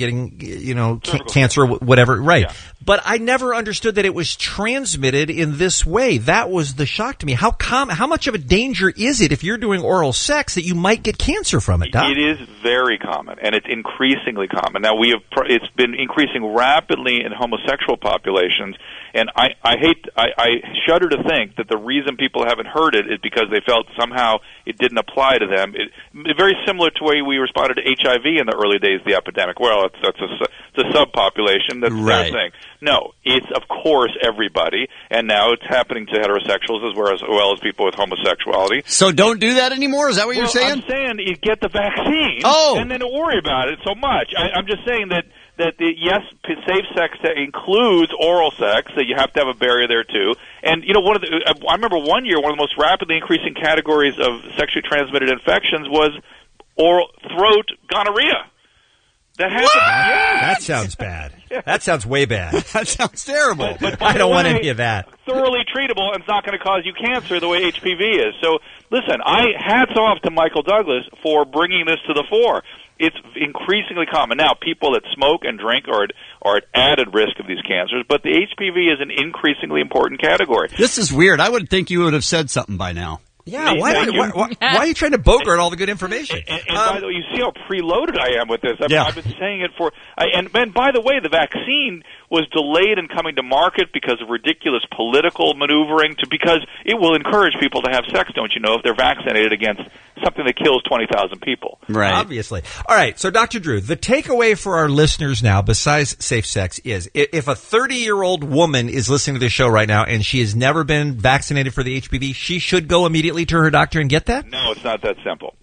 cancer, whatever. Right, yeah. But I never understood that it was transmitted in this way. That was the shock to me. How much of a danger is it if you're doing oral sex that you might get cancer from it, Doc? It is very common, and it's increasingly common. Now it's been increasing rapidly in homosexual populations, and I shudder to think that the reason people haven't heard it is because they felt somehow it didn't apply to them. Very similar to the way we responded to HIV in the early days of the epidemic. Well, it's a subpopulation. That's right. their thing. No, it's of course everybody, and now it's happening to heterosexuals as well as people with homosexuality. So don't do that anymore? Is that what you're saying? I'm saying you get the vaccine, and then don't worry about it so much. I'm just saying that yes, safe sex includes oral sex, that you have to have a barrier there too. And I remember one year one of the most rapidly increasing categories of sexually transmitted infections was oral throat gonorrhea. That happened. Yes. That sounds bad. That sounds way bad. That sounds terrible. But I don't want any of that. Thoroughly treatable, and it's not going to cause you cancer the way HPV is. So, listen, hats off to Michael Douglas for bringing this to the fore. It's increasingly common. Now, people that smoke and drink are at added risk of these cancers, but the HPV is an increasingly important category. This is weird. I would think you would have said something by now. Yeah, why are you trying to bogart all the good information? And by the way, you see how preloaded I am with this. I've been saying it and by the way, the vaccine was delayed in coming to market because of ridiculous political maneuvering because it will encourage people to have sex, don't you know, if they're vaccinated against something that kills 20,000 people. Right. Obviously. All right, so Dr. Drew, the takeaway for our listeners now, besides safe sex, is if a 30-year-old woman is listening to this show right now and she has never been vaccinated for the HPV, she should go immediately to her doctor and get that? No, it's not that simple.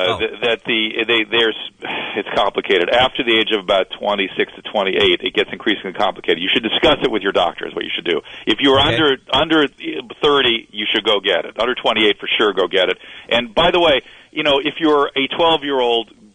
It's complicated. After the age of about 26 to 28, it gets increasingly complicated. You should discuss it with your doctor is what you should do. If you're under 30, you should go get it. Under 28, for sure, go get it. And by the way, if you're a 12-year-old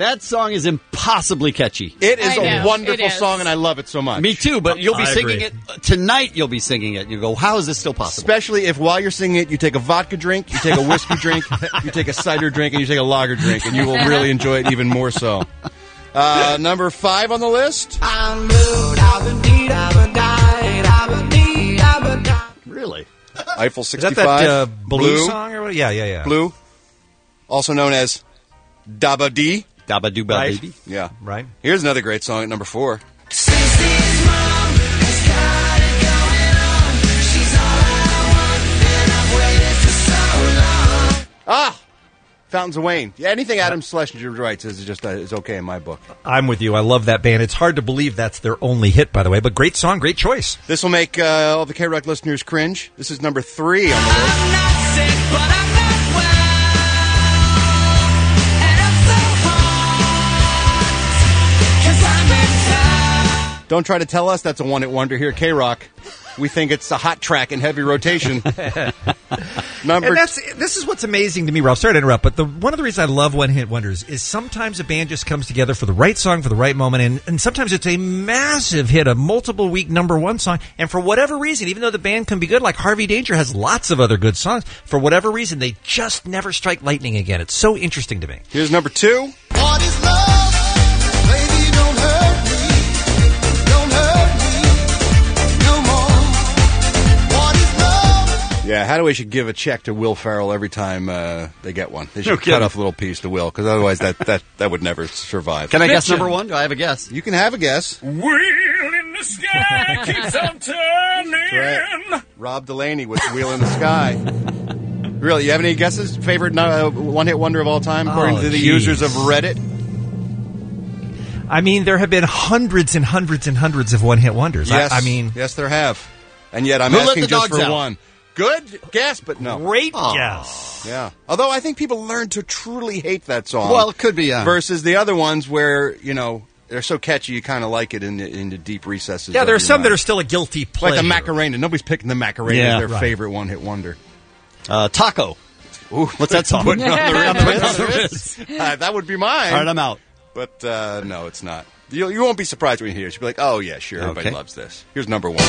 That song is impossibly catchy. It is a wonderful song, and I love it so much. Me too, but you'll be I singing agree. it tonight. You'll be singing it. You go, how is this still possible? Especially if while you're singing it, you take a vodka drink, you take a whiskey drink, you take a cider drink, and you take a lager drink, and you will really enjoy it even more so. Number 5 on the list. Really? Eiffel Is 65. that Blue song or what? Yeah. Blue, also known as Dabba Dee. Dabba Doo Right. Baby. Yeah. Right. Here's another great song at number 4. Fountains of Wayne. Yeah, anything Adam Schlesinger writes is just is okay in my book. I'm with you. I love that band. It's hard to believe that's their only hit, by the way, but great song, great choice. This will make all the K-Rock listeners cringe. This is number 3 on the list. Don't try to tell us that's a one-hit wonder here, K-Rock. We think it's a hot track in heavy rotation. And this is what's amazing to me, Ralph. Sorry to interrupt, but one of the reasons I love one-hit wonders is sometimes a band just comes together for the right song for the right moment, and sometimes it's a massive hit, a multiple-week number 1 song, and for whatever reason, even though the band can be good, like Harvey Danger has lots of other good songs, for whatever reason, they just never strike lightning again. It's so interesting to me. Here's number 2. What is love? Baby, don't hurt me. Don't hurt me no more. What is love? Yeah, Hathaway should give a check to Will Ferrell every time they get one. They should No cut kidding. off a little piece to Will, because otherwise that would never survive. Can I guess number 1? Do I have a guess? You can have a guess. Wheel in the sky keeps on turning. Right. Rob Delaney with Wheel in the Sky. Really, you have any guesses? Favorite one-hit wonder of all time, according to the users of Reddit? I mean, there have been hundreds and hundreds and hundreds of one-hit wonders. Yes, I mean, yes, there have. And yet I'm Who let asking the just dogs for out? one. Good guess, but no. Great guess. Yeah. Although I think people learn to truly hate that song. Well, it could be, yeah. Versus the other ones where, they're so catchy you kind of like it in the deep recesses. Yeah, of there are your some that mind. are still a guilty pleasure. Like the Macarena. Nobody's picking the Macarena Yeah, as their right. favorite one-hit wonder. Taco. Ooh, What's that song? Putting on the On the Ritz. Ritz. That would be mine. All right, I'm out. But no, it's not. You won't be surprised when you hear it. You'll be like, oh, yeah, sure, everybody Okay. loves this. Here's number 1.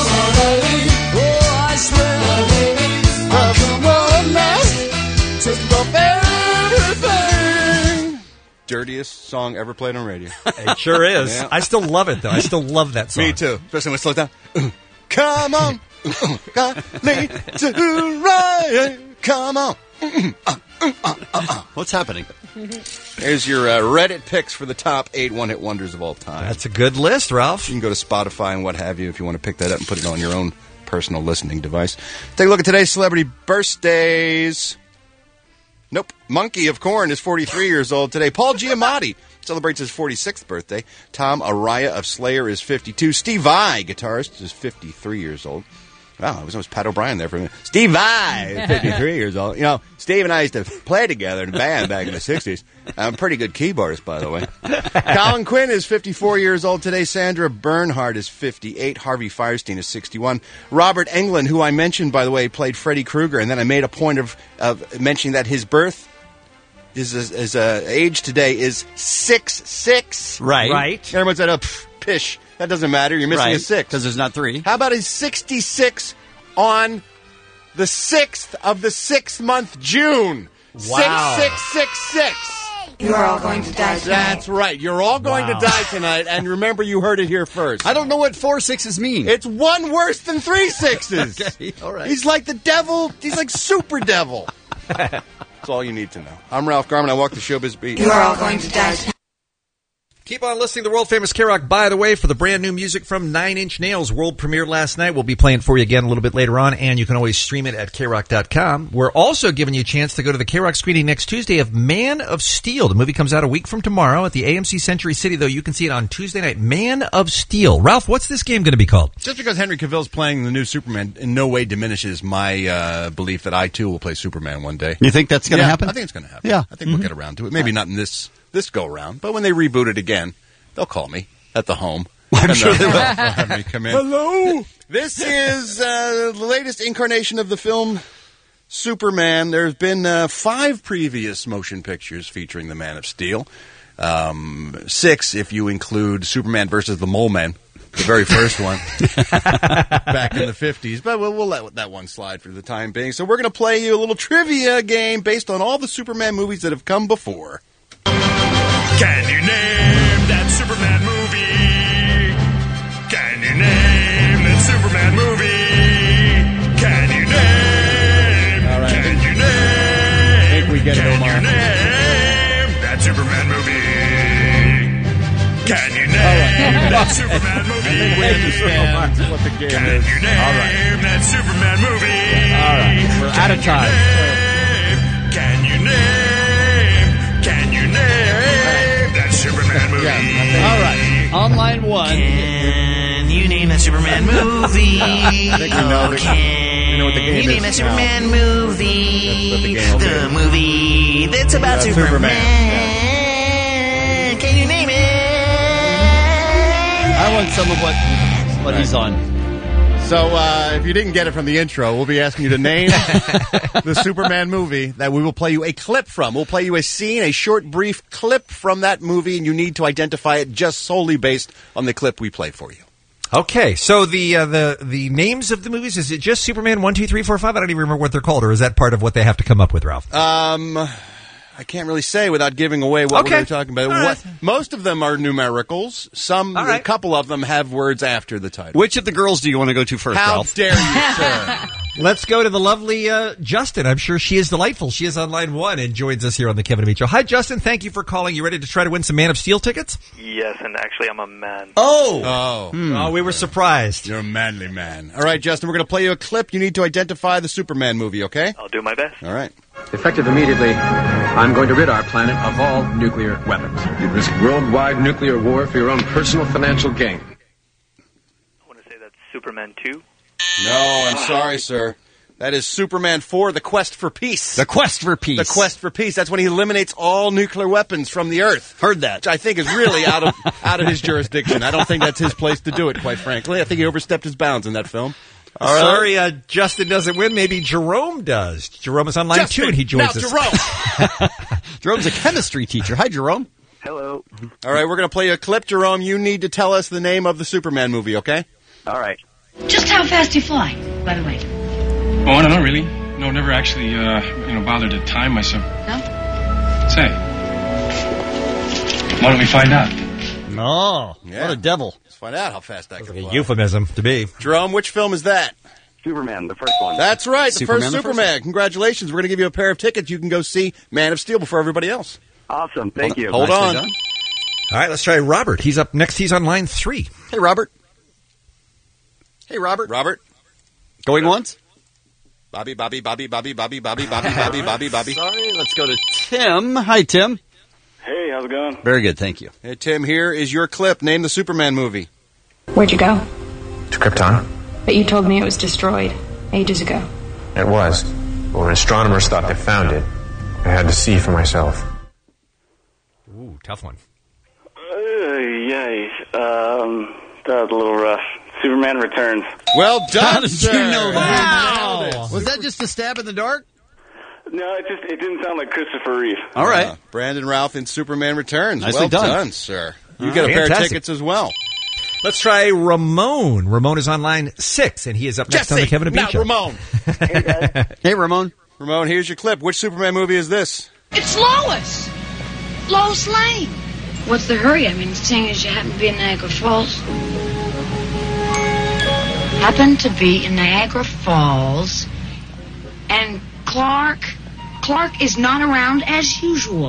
Dirtiest song ever played on radio. It sure is. Yeah. I still love it, though. I still love that song. Me too, especially when it slows down. Come on, got me to ride. Come on. What's happening? There's your Reddit picks for the top 8 one-hit wonders of all time. That's a good list, Ralph. You can go to Spotify and what have you if you want to pick that up and put it on your own personal listening device. Take a look at today's celebrity birthdays. Nope. Monkey of Corn is 43 years old today. Paul Giamatti celebrates his 46th birthday. Tom Araya of Slayer is 52. Steve Vai, guitarist, is 53 years old. Wow, it was Pat O'Brien there for a minute. Steve Vai, 53 years old. Steve and I used to play together in a band back in the 60s. I'm a pretty good keyboardist, by the way. Colin Quinn is 54 years old today. Sandra Bernhard is 58. Harvey Firestein is 61. Robert Englund, who I mentioned, by the way, played Freddy Krueger, and then I made a point of mentioning that his birth, his age today is 6'6". Right. Everyone said, pish. That doesn't matter. You're missing a 6. Because there's not 3. How about he's 66 on the 6th of the 6th month, June? Wow. 6666. You're all going to die tonight. That's right. You're all going to die tonight. And remember, you heard it here first. I don't know what 4 6s mean. It's one worse than 3 6s. Okay, all right. He's like the devil. He's like super devil. That's all you need to know. I'm Ralph Garman. I walk the showbiz beat. You're all going to die tonight. Keep on listening to the world-famous K-Rock, by the way, for the brand new music from Nine Inch Nails. World premiered last night. We'll be playing for you again a little bit later on, and you can always stream it at KRock.com. We're also giving you a chance to go to the K-Rock screening next Tuesday of Man of Steel. The movie comes out a week from tomorrow at the AMC Century City, though you can see it on Tuesday night. Man of Steel. Ralph, what's this game going to be called? Just because Henry Cavill's playing the new Superman in no way diminishes my belief that I, too, will play Superman one day. You think that's going to happen? I think it's going to happen. Yeah. I think we'll get around to it. Maybe not in this go-round, but when they reboot it again, they'll call me at the home. I'm sure they will. They'll have me come in. Hello! This is the latest incarnation of the film Superman. There's been 5 previous motion pictures featuring the Man of Steel. 6 if you include Superman versus the Mole Man, the very first one, back in the 50s. But we'll let that one slide for the time being. So we're going to play you a little trivia game based on all the Superman movies that have come before. Can you name that Superman movie? Can you name that Superman movie? Can you name? All right. Can you name? I think we get it, Omar. Can you name that Superman movie? Can you name that Superman movie? I think we understand what the game Can is. you name that Superman movie? All right, we're out of time. Can you name? Can you name that Superman movie? All right. On line 1. Can you name that Superman movie? I think we know we know what the game you is name that now. Superman movie? That's what the game will The be. movie that's about Superman. Can you name it? I want some of what he's on. So if you didn't get it from the intro, we'll be asking you to name the Superman movie that we will play you a clip from. We'll play you a scene, a short, brief clip from that movie, and you need to identify it just solely based on the clip we play for you. Okay, so the names of the movies, is it just Superman 1, 2, 3, 4, 5? I don't even remember what they're called, or is that part of what they have to come up with, Ralph? I can't really say without giving away what Okay. we're talking about. All right. Most of them are numericals. A couple of them have words after the title. Which of the girls do you want to go to first, How Ralph? dare you, sir? Let's go to the lovely Justin. I'm sure she is delightful. She is on line 1 and joins us here on the Kevin and Beach Show. Hi, Justin. Thank you for calling. You ready to try to win some Man of Steel tickets? Yes, and actually I'm a man. Oh, we were surprised. You're a manly man. All right, Justin, we're going to play you a clip. You need to identify the Superman movie, okay? I'll do my best. All right. Effective immediately, I'm going to rid our planet of all nuclear weapons. You'd risk worldwide nuclear war for your own personal financial gain. I want to say that's Superman 2. No, I'm sorry, sir. That is Superman 4, The Quest for Peace. The Quest for Peace. The Quest for Peace. That's when he eliminates all nuclear weapons from the Earth. Heard that. Which I think is really out of his jurisdiction. I don't think that's his place to do it, quite frankly. I think he overstepped his bounds in that film. Sorry, Justin doesn't win. Maybe Jerome does. Jerome is on line 2 and he joins us. Jerome. Jerome's a chemistry teacher. Hi, Jerome. Hello. All right, we're going to play you a clip. Jerome, you need to tell us the name of the Superman movie, okay? All right. Just how fast do you fly, by the way? Oh, I don't know, really. No, never actually, bothered to time myself. No? Say, why don't we find out? Oh, what a devil. Let's find out how fast that can fly. Euphemism to be. Jerome, which film is that? Superman, the first one. That's right, the Superman, first the first Superman. Congratulations. We're going to give you a pair of tickets. You can go see Man of Steel before everybody else. Awesome. Thank you. Hold Nicely on. done. All right, let's try Robert. He's up next. He's on line 3. Hey, Robert. Hey, Robert. Robert. Going once? Bobby. Sorry, let's go to Tim. Hi, Tim. Hey, how's it going? Very good, thank you. Hey, Tim, here is your clip. Name the Superman movie. Where'd you go? To Krypton? But you told me it was destroyed ages ago. It was. But when astronomers thought they found it, I had to see for myself. Ooh, tough one. Yay. That was a little rough. Superman Returns. Well done, How did sir. you know that? Wow. Was that just a stab in the dark? No, it didn't sound like Christopher Reeve. All right. Brandon Routh in Superman Returns. Nicely well done. Sir. You get a pair of Fantastic. tickets as well. Let's try Ramon. Ramon is on line 6, and he is up next on the Kevin and Beach not Show. Ramon. Hey, Ramon. Ramon, here's your clip. Which Superman movie is this? It's Lois! Lois Lane! What's the hurry? I mean, seeing as you happen to be in Niagara Falls. Happen to be in Niagara Falls, and Clark is not around as usual.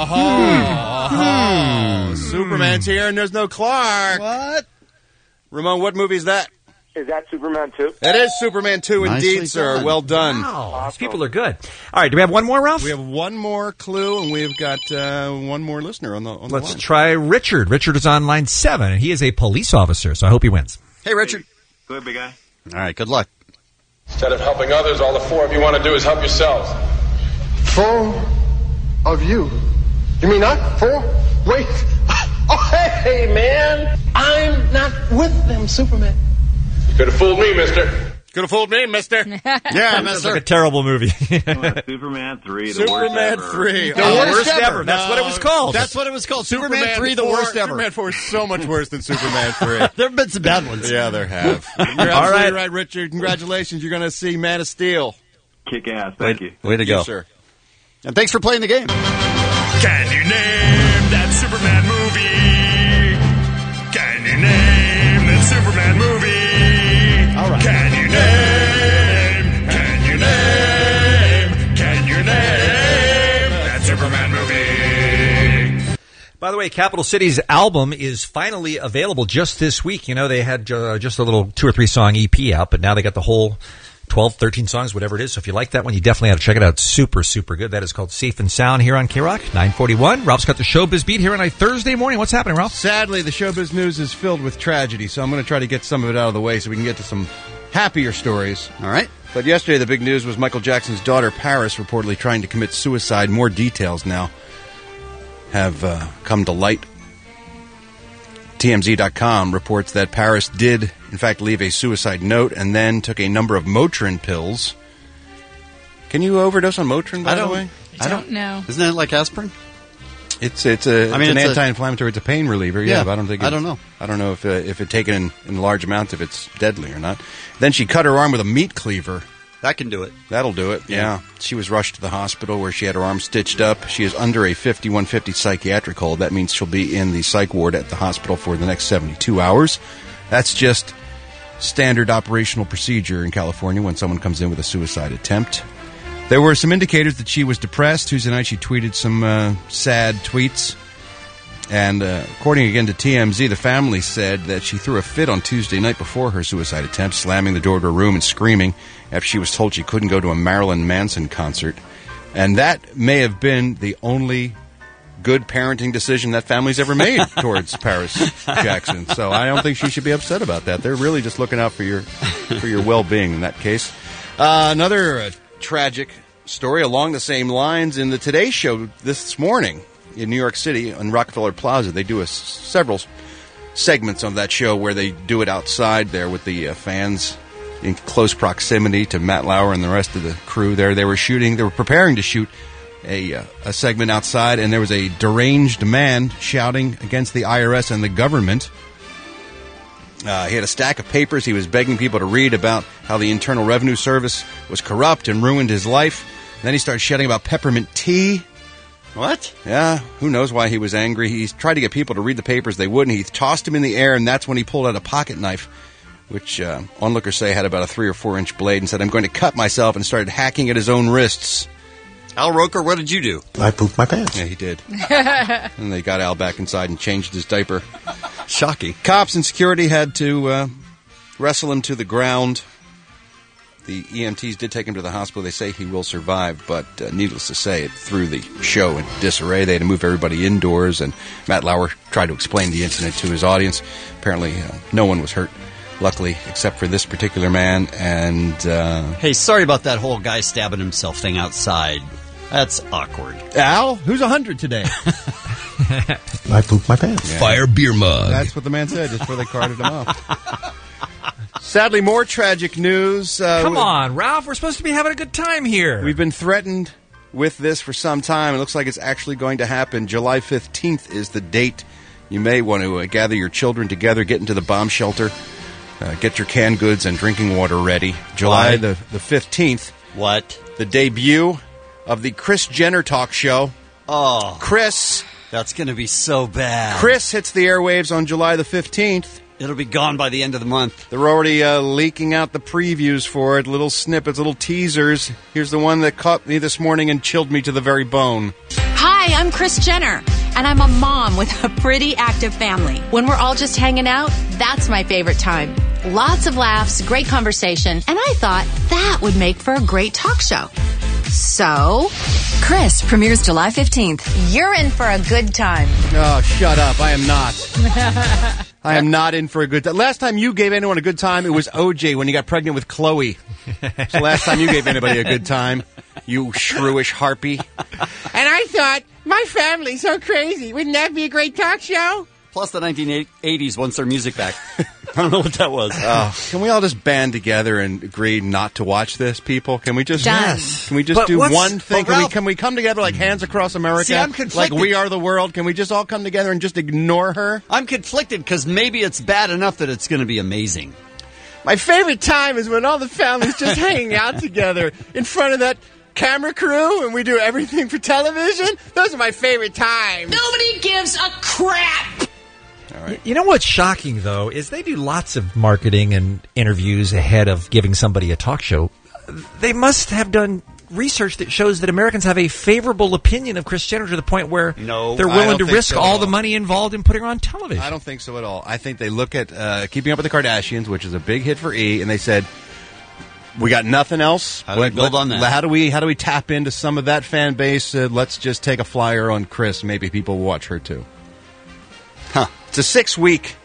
Superman's here and there's no Clark. What? Ramon, what movie is that? Is that Superman 2? That is Superman 2 Nicely indeed, sir. done. Well done. Wow, these people are good. All right, do we have one more, Ralph? We have one more clue, and we've got one more listener on the Let's line. try Richard. Richard is on line 7, and he is a police officer, so I hope he wins. Hey, Richard. Go ahead, big guy. All right, good luck. Instead of helping others, all the four of you want to do is help yourselves. 4 of you. You mean not 4? Wait. Oh, hey, man. I'm not with them, Superman. You could have fooled me, mister. Could have fooled me, mister. Yeah, It's like a terrible movie. Superman 3, the Superman worst 3. The worst ever. That's what it was called. That's what it was called. Superman 3, the 4, worst ever. Superman 4 is so much worse than Superman 3. There have been some bad ones. Yeah, there have. You're absolutely right, Richard. Congratulations. You're going to see Man of Steel. Kick ass. Thank you. Way to go. Yes, sir. And thanks for playing the game. Can you name that Superman movie? Can you name that Superman movie? All right. Can you name that Superman movie? By the way, Capital City's album is finally available just this week. You know, they had just a little 2 or 3 song EP out, but now they got the whole 12, 13 songs, whatever it is. So if you like that one, you definitely have to check it out. It's super, super good. That is called Safe and Sound here on K-Rock, 941. Ralph's got the Showbiz Beat here on a Thursday morning. What's happening, Ralph? Sadly, the showbiz news is filled with tragedy, so I'm going to try to get some of it out of the way so we can get to some happier stories. All right. But yesterday, the big news was Michael Jackson's daughter, Paris, reportedly trying to commit suicide. More details now have come to light. TMZ.com reports that Paris did, in fact, leave a suicide note and then took a number of Motrin pills. Can you overdose on Motrin, by the way? I don't know. Isn't that like aspirin? It's an anti-inflammatory. It's a pain reliever. Yeah, but I don't think. I don't know if it taken in large amounts, if it's deadly or not. Then she cut her arm with a meat cleaver. That can do it. That'll do it. Yeah. She was rushed to the hospital where she had her arm stitched up. She is under a 5150 psychiatric hold. That means she'll be in the psych ward at the hospital for the next 72 hours. That's just standard operational procedure in California when someone comes in with a suicide attempt. There were some indicators that she was depressed. Tuesday night she tweeted some sad tweets. And according again to TMZ, the family said that she threw a fit on Tuesday night before her suicide attempt, slamming the door to her room and screaming after she was told she couldn't go to a Marilyn Manson concert. And that may have been the only good parenting decision that family's ever made towards Paris Jackson. So I don't think she should be upset about that. They're really just looking out for your well-being in that case. Another tragic story along the same lines in the Today Show this morning. In New York City, on Rockefeller Plaza, they do several segments of that show where they do it outside there with the fans in close proximity to Matt Lauer and the rest of the crew there. They were preparing to shoot a segment outside, and there was a deranged man shouting against the IRS and the government. He had a stack of papers he was begging people to read about how the Internal Revenue Service was corrupt and ruined his life. And then he started shouting about peppermint tea. What? Yeah, who knows why he was angry. He tried to get people to read the papers. They wouldn't. He tossed them in the air, and that's when he pulled out a pocket knife, which onlookers say had about a 3 or 4 inch blade, and said, "I'm going to cut myself," and started hacking at his own wrists. Al Roker, what did you do? I pooped my pants. Yeah, he did. And they got Al back inside and changed his diaper. Shocking. Cops and security had to wrestle him to the ground. The EMTs did take him to the hospital. They say he will survive, but needless to say, it threw the show in disarray. They had to move everybody indoors, and Matt Lauer tried to explain the incident to his audience. Apparently, no one was hurt, luckily, except for this particular man. And hey, sorry about that whole guy stabbing himself thing outside. That's awkward. Al, who's 100 today? I pooped my pants. Yeah. Fire beer mug. That's what the man said just before they carted him off. Sadly, more tragic news. Come on, Ralph. We're supposed to be having a good time here. We've been threatened with this for some time. It looks like it's actually going to happen. July 15th is the date. You may want to gather your children together, get into the bomb shelter, get your canned goods and drinking water ready. July the 15th. What? The debut of the Kris Jenner talk show. Oh. Chris. That's going to be so bad. Chris hits the airwaves on July the 15th. It'll be gone by the end of the month. They're already leaking out the previews for it, little snippets, little teasers. Here's the one that caught me this morning and chilled me to the very bone. Hi, I'm Kris Jenner, and I'm a mom with a pretty active family. When we're all just hanging out, that's my favorite time. Lots of laughs, great conversation, and I thought that would make for a great talk show. So, Chris premieres July 15th. You're in for a good time. Oh, shut up. I am not. I am not in for a good time. Last time you gave anyone a good time, it was OJ when he got pregnant with Chloe. It's the last time you gave anybody a good time, you shrewish harpy. And I thought, my family's so crazy. Wouldn't that be a great talk show? Plus the 1980s wants their music back. I don't know what that was. Can we all just band together and agree not to watch this, people? Can we just Done. Can we just But do what's- one thing? but Ralph- Can we come together like Hands Across America? See, I'm like conflicted. We Are the World? Can we just all come together and just ignore her? I'm conflicted because maybe it's bad enough that it's going to be amazing. My favorite time is when all the family's just hanging out together in front of that camera crew and we do everything for television. Those are my favorite times. Nobody gives a crap. You know what's shocking, though, is they do lots of marketing and interviews ahead of giving somebody a talk show. They must have done research that shows that Americans have a favorable opinion of Kris Jenner to the point where No, they're I willing don't to think risk so at all all. the money involved in putting her on television. I don't think so at all. I think they look at Keeping Up with the Kardashians, which is a big hit for E, and they said, we got nothing else. How do we build on that? How do we tap into some of that fan base? Let's just take a flyer on Kris. Maybe people will watch her too. Huh. It's a 6-week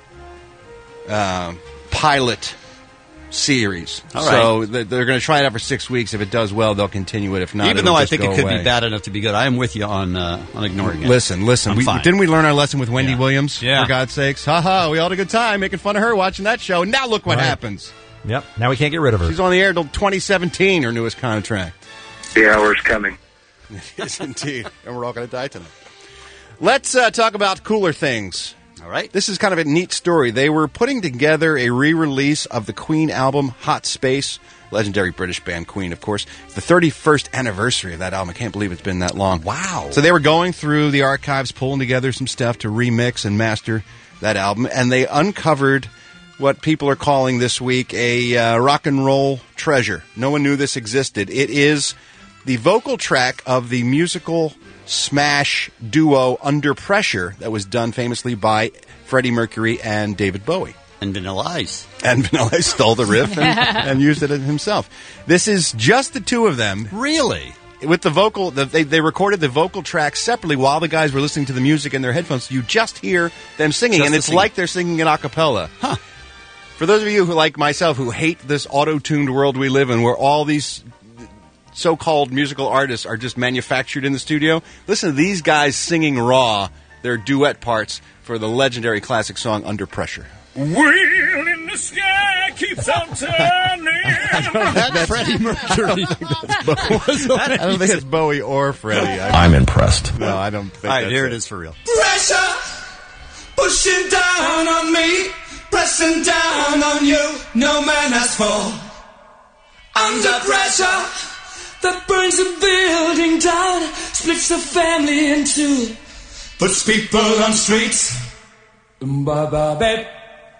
pilot series. All So right. they're going to try it out for 6 weeks. If it does well, they'll continue it. If not, Even it'll though I just think go it could away. be bad enough to be good. I am with you on ignoring it. Listen. I'm fine. Didn't we learn our lesson with Wendy Williams? Yeah. For God's sakes. Ha, we all had a good time making fun of her watching that show. And now look what Right. happens. Yep. Now we can't get rid of her. She's on the air till 2017, her newest contract. The hour's coming. Yes, indeed. And we're all going to die tonight. Let's talk about cooler things. All right. This is kind of a neat story. They were putting together a re-release of the Queen album, Hot Space. Legendary British band Queen, of course. It's the 31st anniversary of that album. I can't believe it's been that long. Wow. So they were going through the archives, pulling together some stuff to remix and master that album, and they uncovered what people are calling this week a rock and roll treasure. No one knew this existed. It is the vocal track of the musical smash duo Under Pressure that was done famously by Freddie Mercury and David Bowie. And Vanilla Ice. And Vanilla Ice stole the riff and used it himself. This is just the two of them. Really? With the vocal, they recorded the vocal track separately while the guys were listening to the music in their headphones. You just hear them singing, Just and the it's singing. like they're singing in a cappella. Huh. For those of you who, like myself, who hate this auto-tuned world we live in, where all these so-called musical artists are just manufactured in the studio, listen to these guys singing raw their duet parts for the legendary classic song Under Pressure. Wheel in the sky keeps on turning. That's Freddie Mercury. I don't think it's Bowie or Freddie. I'm impressed. No, I don't think All right, that's here it is for real. Pressure pushing down on me, pressing down on you. No man has fall. Under pressure that burns a building down, splits the family in two, puts people on streets. Ba-ba-bep,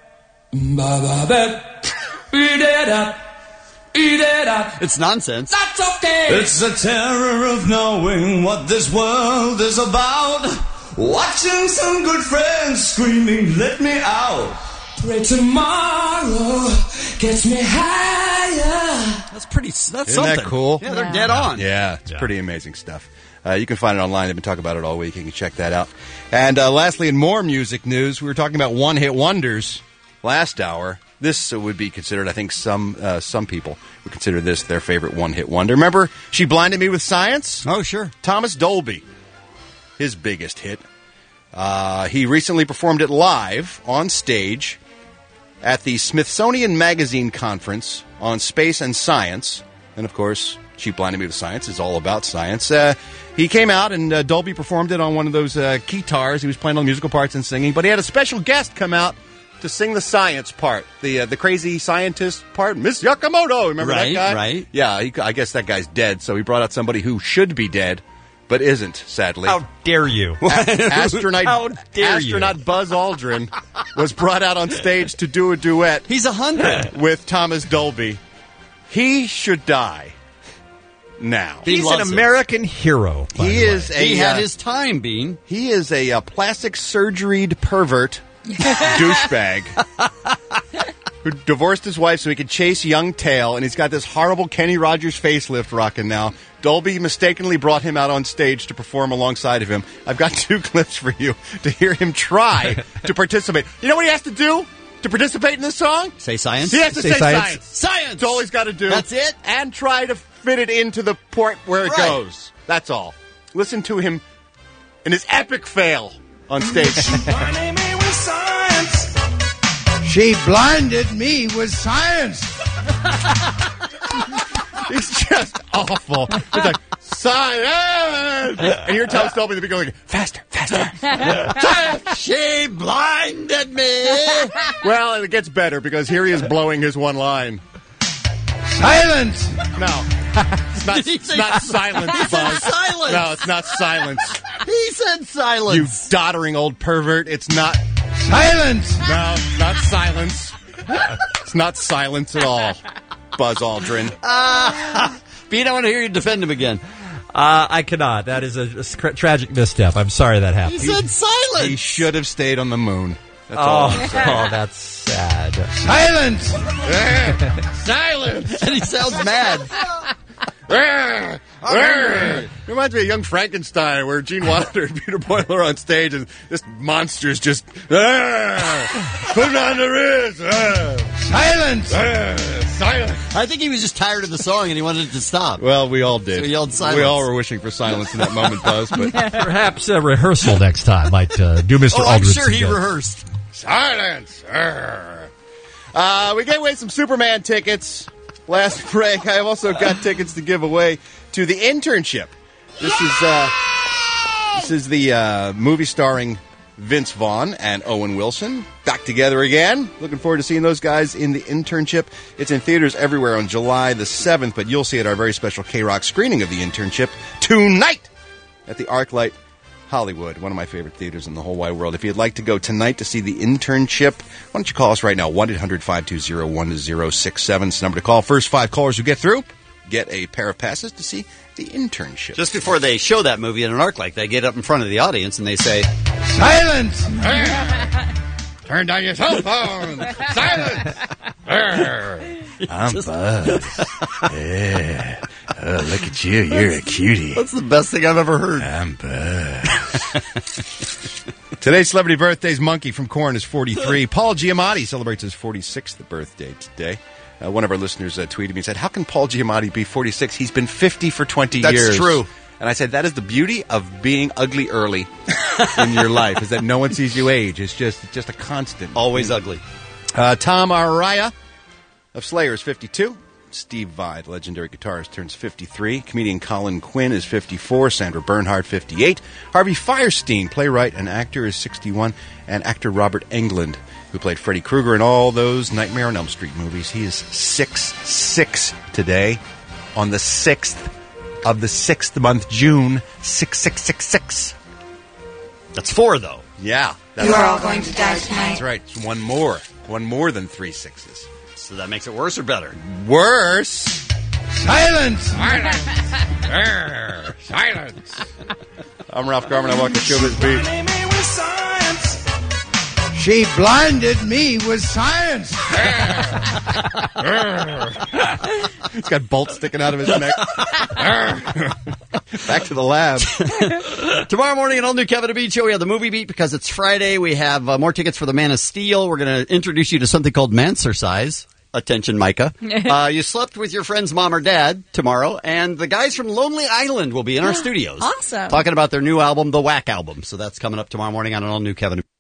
ba-ba-bep, eat it up, eat it up. It's nonsense. That's okay. It's the terror of knowing what this world is about. Watching some good friends screaming, let me out. Pray tomorrow gets me higher. That's pretty. That's Isn't something. that cool? Yeah, they're dead on. Yeah, it's pretty amazing stuff. You can find it online. They've been talking about it all week. You can check that out. And lastly, in more music news, we were talking about one-hit wonders last hour. This would be considered, I think, some people would consider this their favorite one-hit wonder. Remember, She Blinded Me with Science? Oh, sure. Thomas Dolby, his biggest hit. He recently performed it live on stage at the Smithsonian Magazine Conference on Space and Science. And, of course, She Blinded Me with Science is all about science. He came out, and Dolby performed it on one of those guitars. He was playing all the musical parts and singing. But he had a special guest come out to sing the science part, the crazy scientist part, Miss Yakamoto. Remember that guy? Right. Yeah, I guess that guy's dead, so he brought out somebody who should be dead, but isn't, sadly. How dare you? Astronaut you? Buzz Aldrin was brought out on stage to do a duet. He's 100 with Thomas Dolby. He should die now. He's an American hero. He is a. He had his time, Bean. He is a plastic surgeried pervert douchebag who divorced his wife so he could chase young tail, and he's got this horrible Kenny Rogers facelift rocking now. Dolby mistakenly brought him out on stage to perform alongside of him. I've got 2 clips for you to hear him try to participate. You know what he has to do to participate in this song? Say science. He has to say science. Science. That's all he's got to do. That's it? And try to fit it into the port where it Right. goes. That's all. Listen to him in his epic fail on stage. Blinding me with science. She blinded me with science. He's just awful. It's like, science! And you're telling Stolby to be going, faster, faster. She blinded me. Well, and it gets better because here he is blowing his one line. Silence! No. It's not silence, He said Buzz. silence. No, it's not silence. He said silence. You doddering old pervert. It's not. Silence! No, it's not silence. It's not silence at all. Buzz Aldrin. Pete, I want to hear you defend him again. I cannot. That is a tragic misstep. I'm sorry that happened. He said silence. He should have stayed on the moon. That's all I'm saying. Oh, that's sad. Silence! Silence! And he sounds mad. Reminds me of Young Frankenstein, where Gene Wilder and Peter Boyle are on stage, and this monster's just put it on the wrist. Silence! Silence! I think he was just tired of the song and he wanted it to stop. Well, we all did. So he yelled silence. We all were wishing for silence in that moment, Buzz. But Perhaps a rehearsal next time might do Mr. Oh, I'm Aldrin sure some he good. rehearsed. silence. We gave away some Superman tickets last break. I have also got tickets to give away to The Internship. This is the movie starring Vince Vaughn and Owen Wilson back together again. Looking forward to seeing those guys in The Internship. It's in theaters everywhere on July the 7th, but you'll see it at our very special K-Rock screening of The Internship tonight at the ArcLight Hollywood, one of my favorite theaters in the whole wide world. If you'd like to go tonight to see The Internship, why don't you call us right now, 1-800-520-1067. It's the number to call. First 5 callers who get through get a pair of passes to see The Internship. Just before they show that movie in an ArcLight, they get up in front of the audience and they say, Silence! Turn down your cell phone! Silence! I'm Buzz. Yeah. Oh, look at you. You're a cutie. That's the best thing I've ever heard. I'm Buzz. Today's celebrity birthdays. Monkey from Korn is 43. Paul Giamatti celebrates his 46th birthday today. One of our listeners tweeted me and said, how can Paul Giamatti be 46? He's been 50 for 20 years. That's true. And I said, that is the beauty of being ugly early in your life, is that no one sees you age. It's just a constant. Always ugly. Tom Araya of Slayer is 52. Steve Vai, the legendary guitarist, turns 53. Comedian Colin Quinn is 54. Sandra Bernhard, 58. Harvey Fierstein, playwright and actor, is 61. And actor Robert Englund, who played Freddy Krueger in all those Nightmare on Elm Street movies. He is 6'6" today, on the 6th of the 6th month, June, 6666. That's 4, though. Yeah. You are all going to die tonight. That's right. It's one more. One more than 3 6s. So that makes it worse or better? Worse. Silence! Silence! Silence! I'm Ralph Garman. I walk the Showbiz Beat. She blinded me with science. He's got bolts sticking out of his neck. Back to the lab. Tomorrow morning, an all-new Kevin and Bean show. We have the movie beat because it's Friday. We have more tickets for the Man of Steel. We're going to introduce you to something called Mancercise. Attention, Micah. You slept with your friend's mom or dad tomorrow, and the guys from Lonely Island will be in our studios. Awesome. Talking about their new album, The Whack Album. So that's coming up tomorrow morning on an all-new Kevin and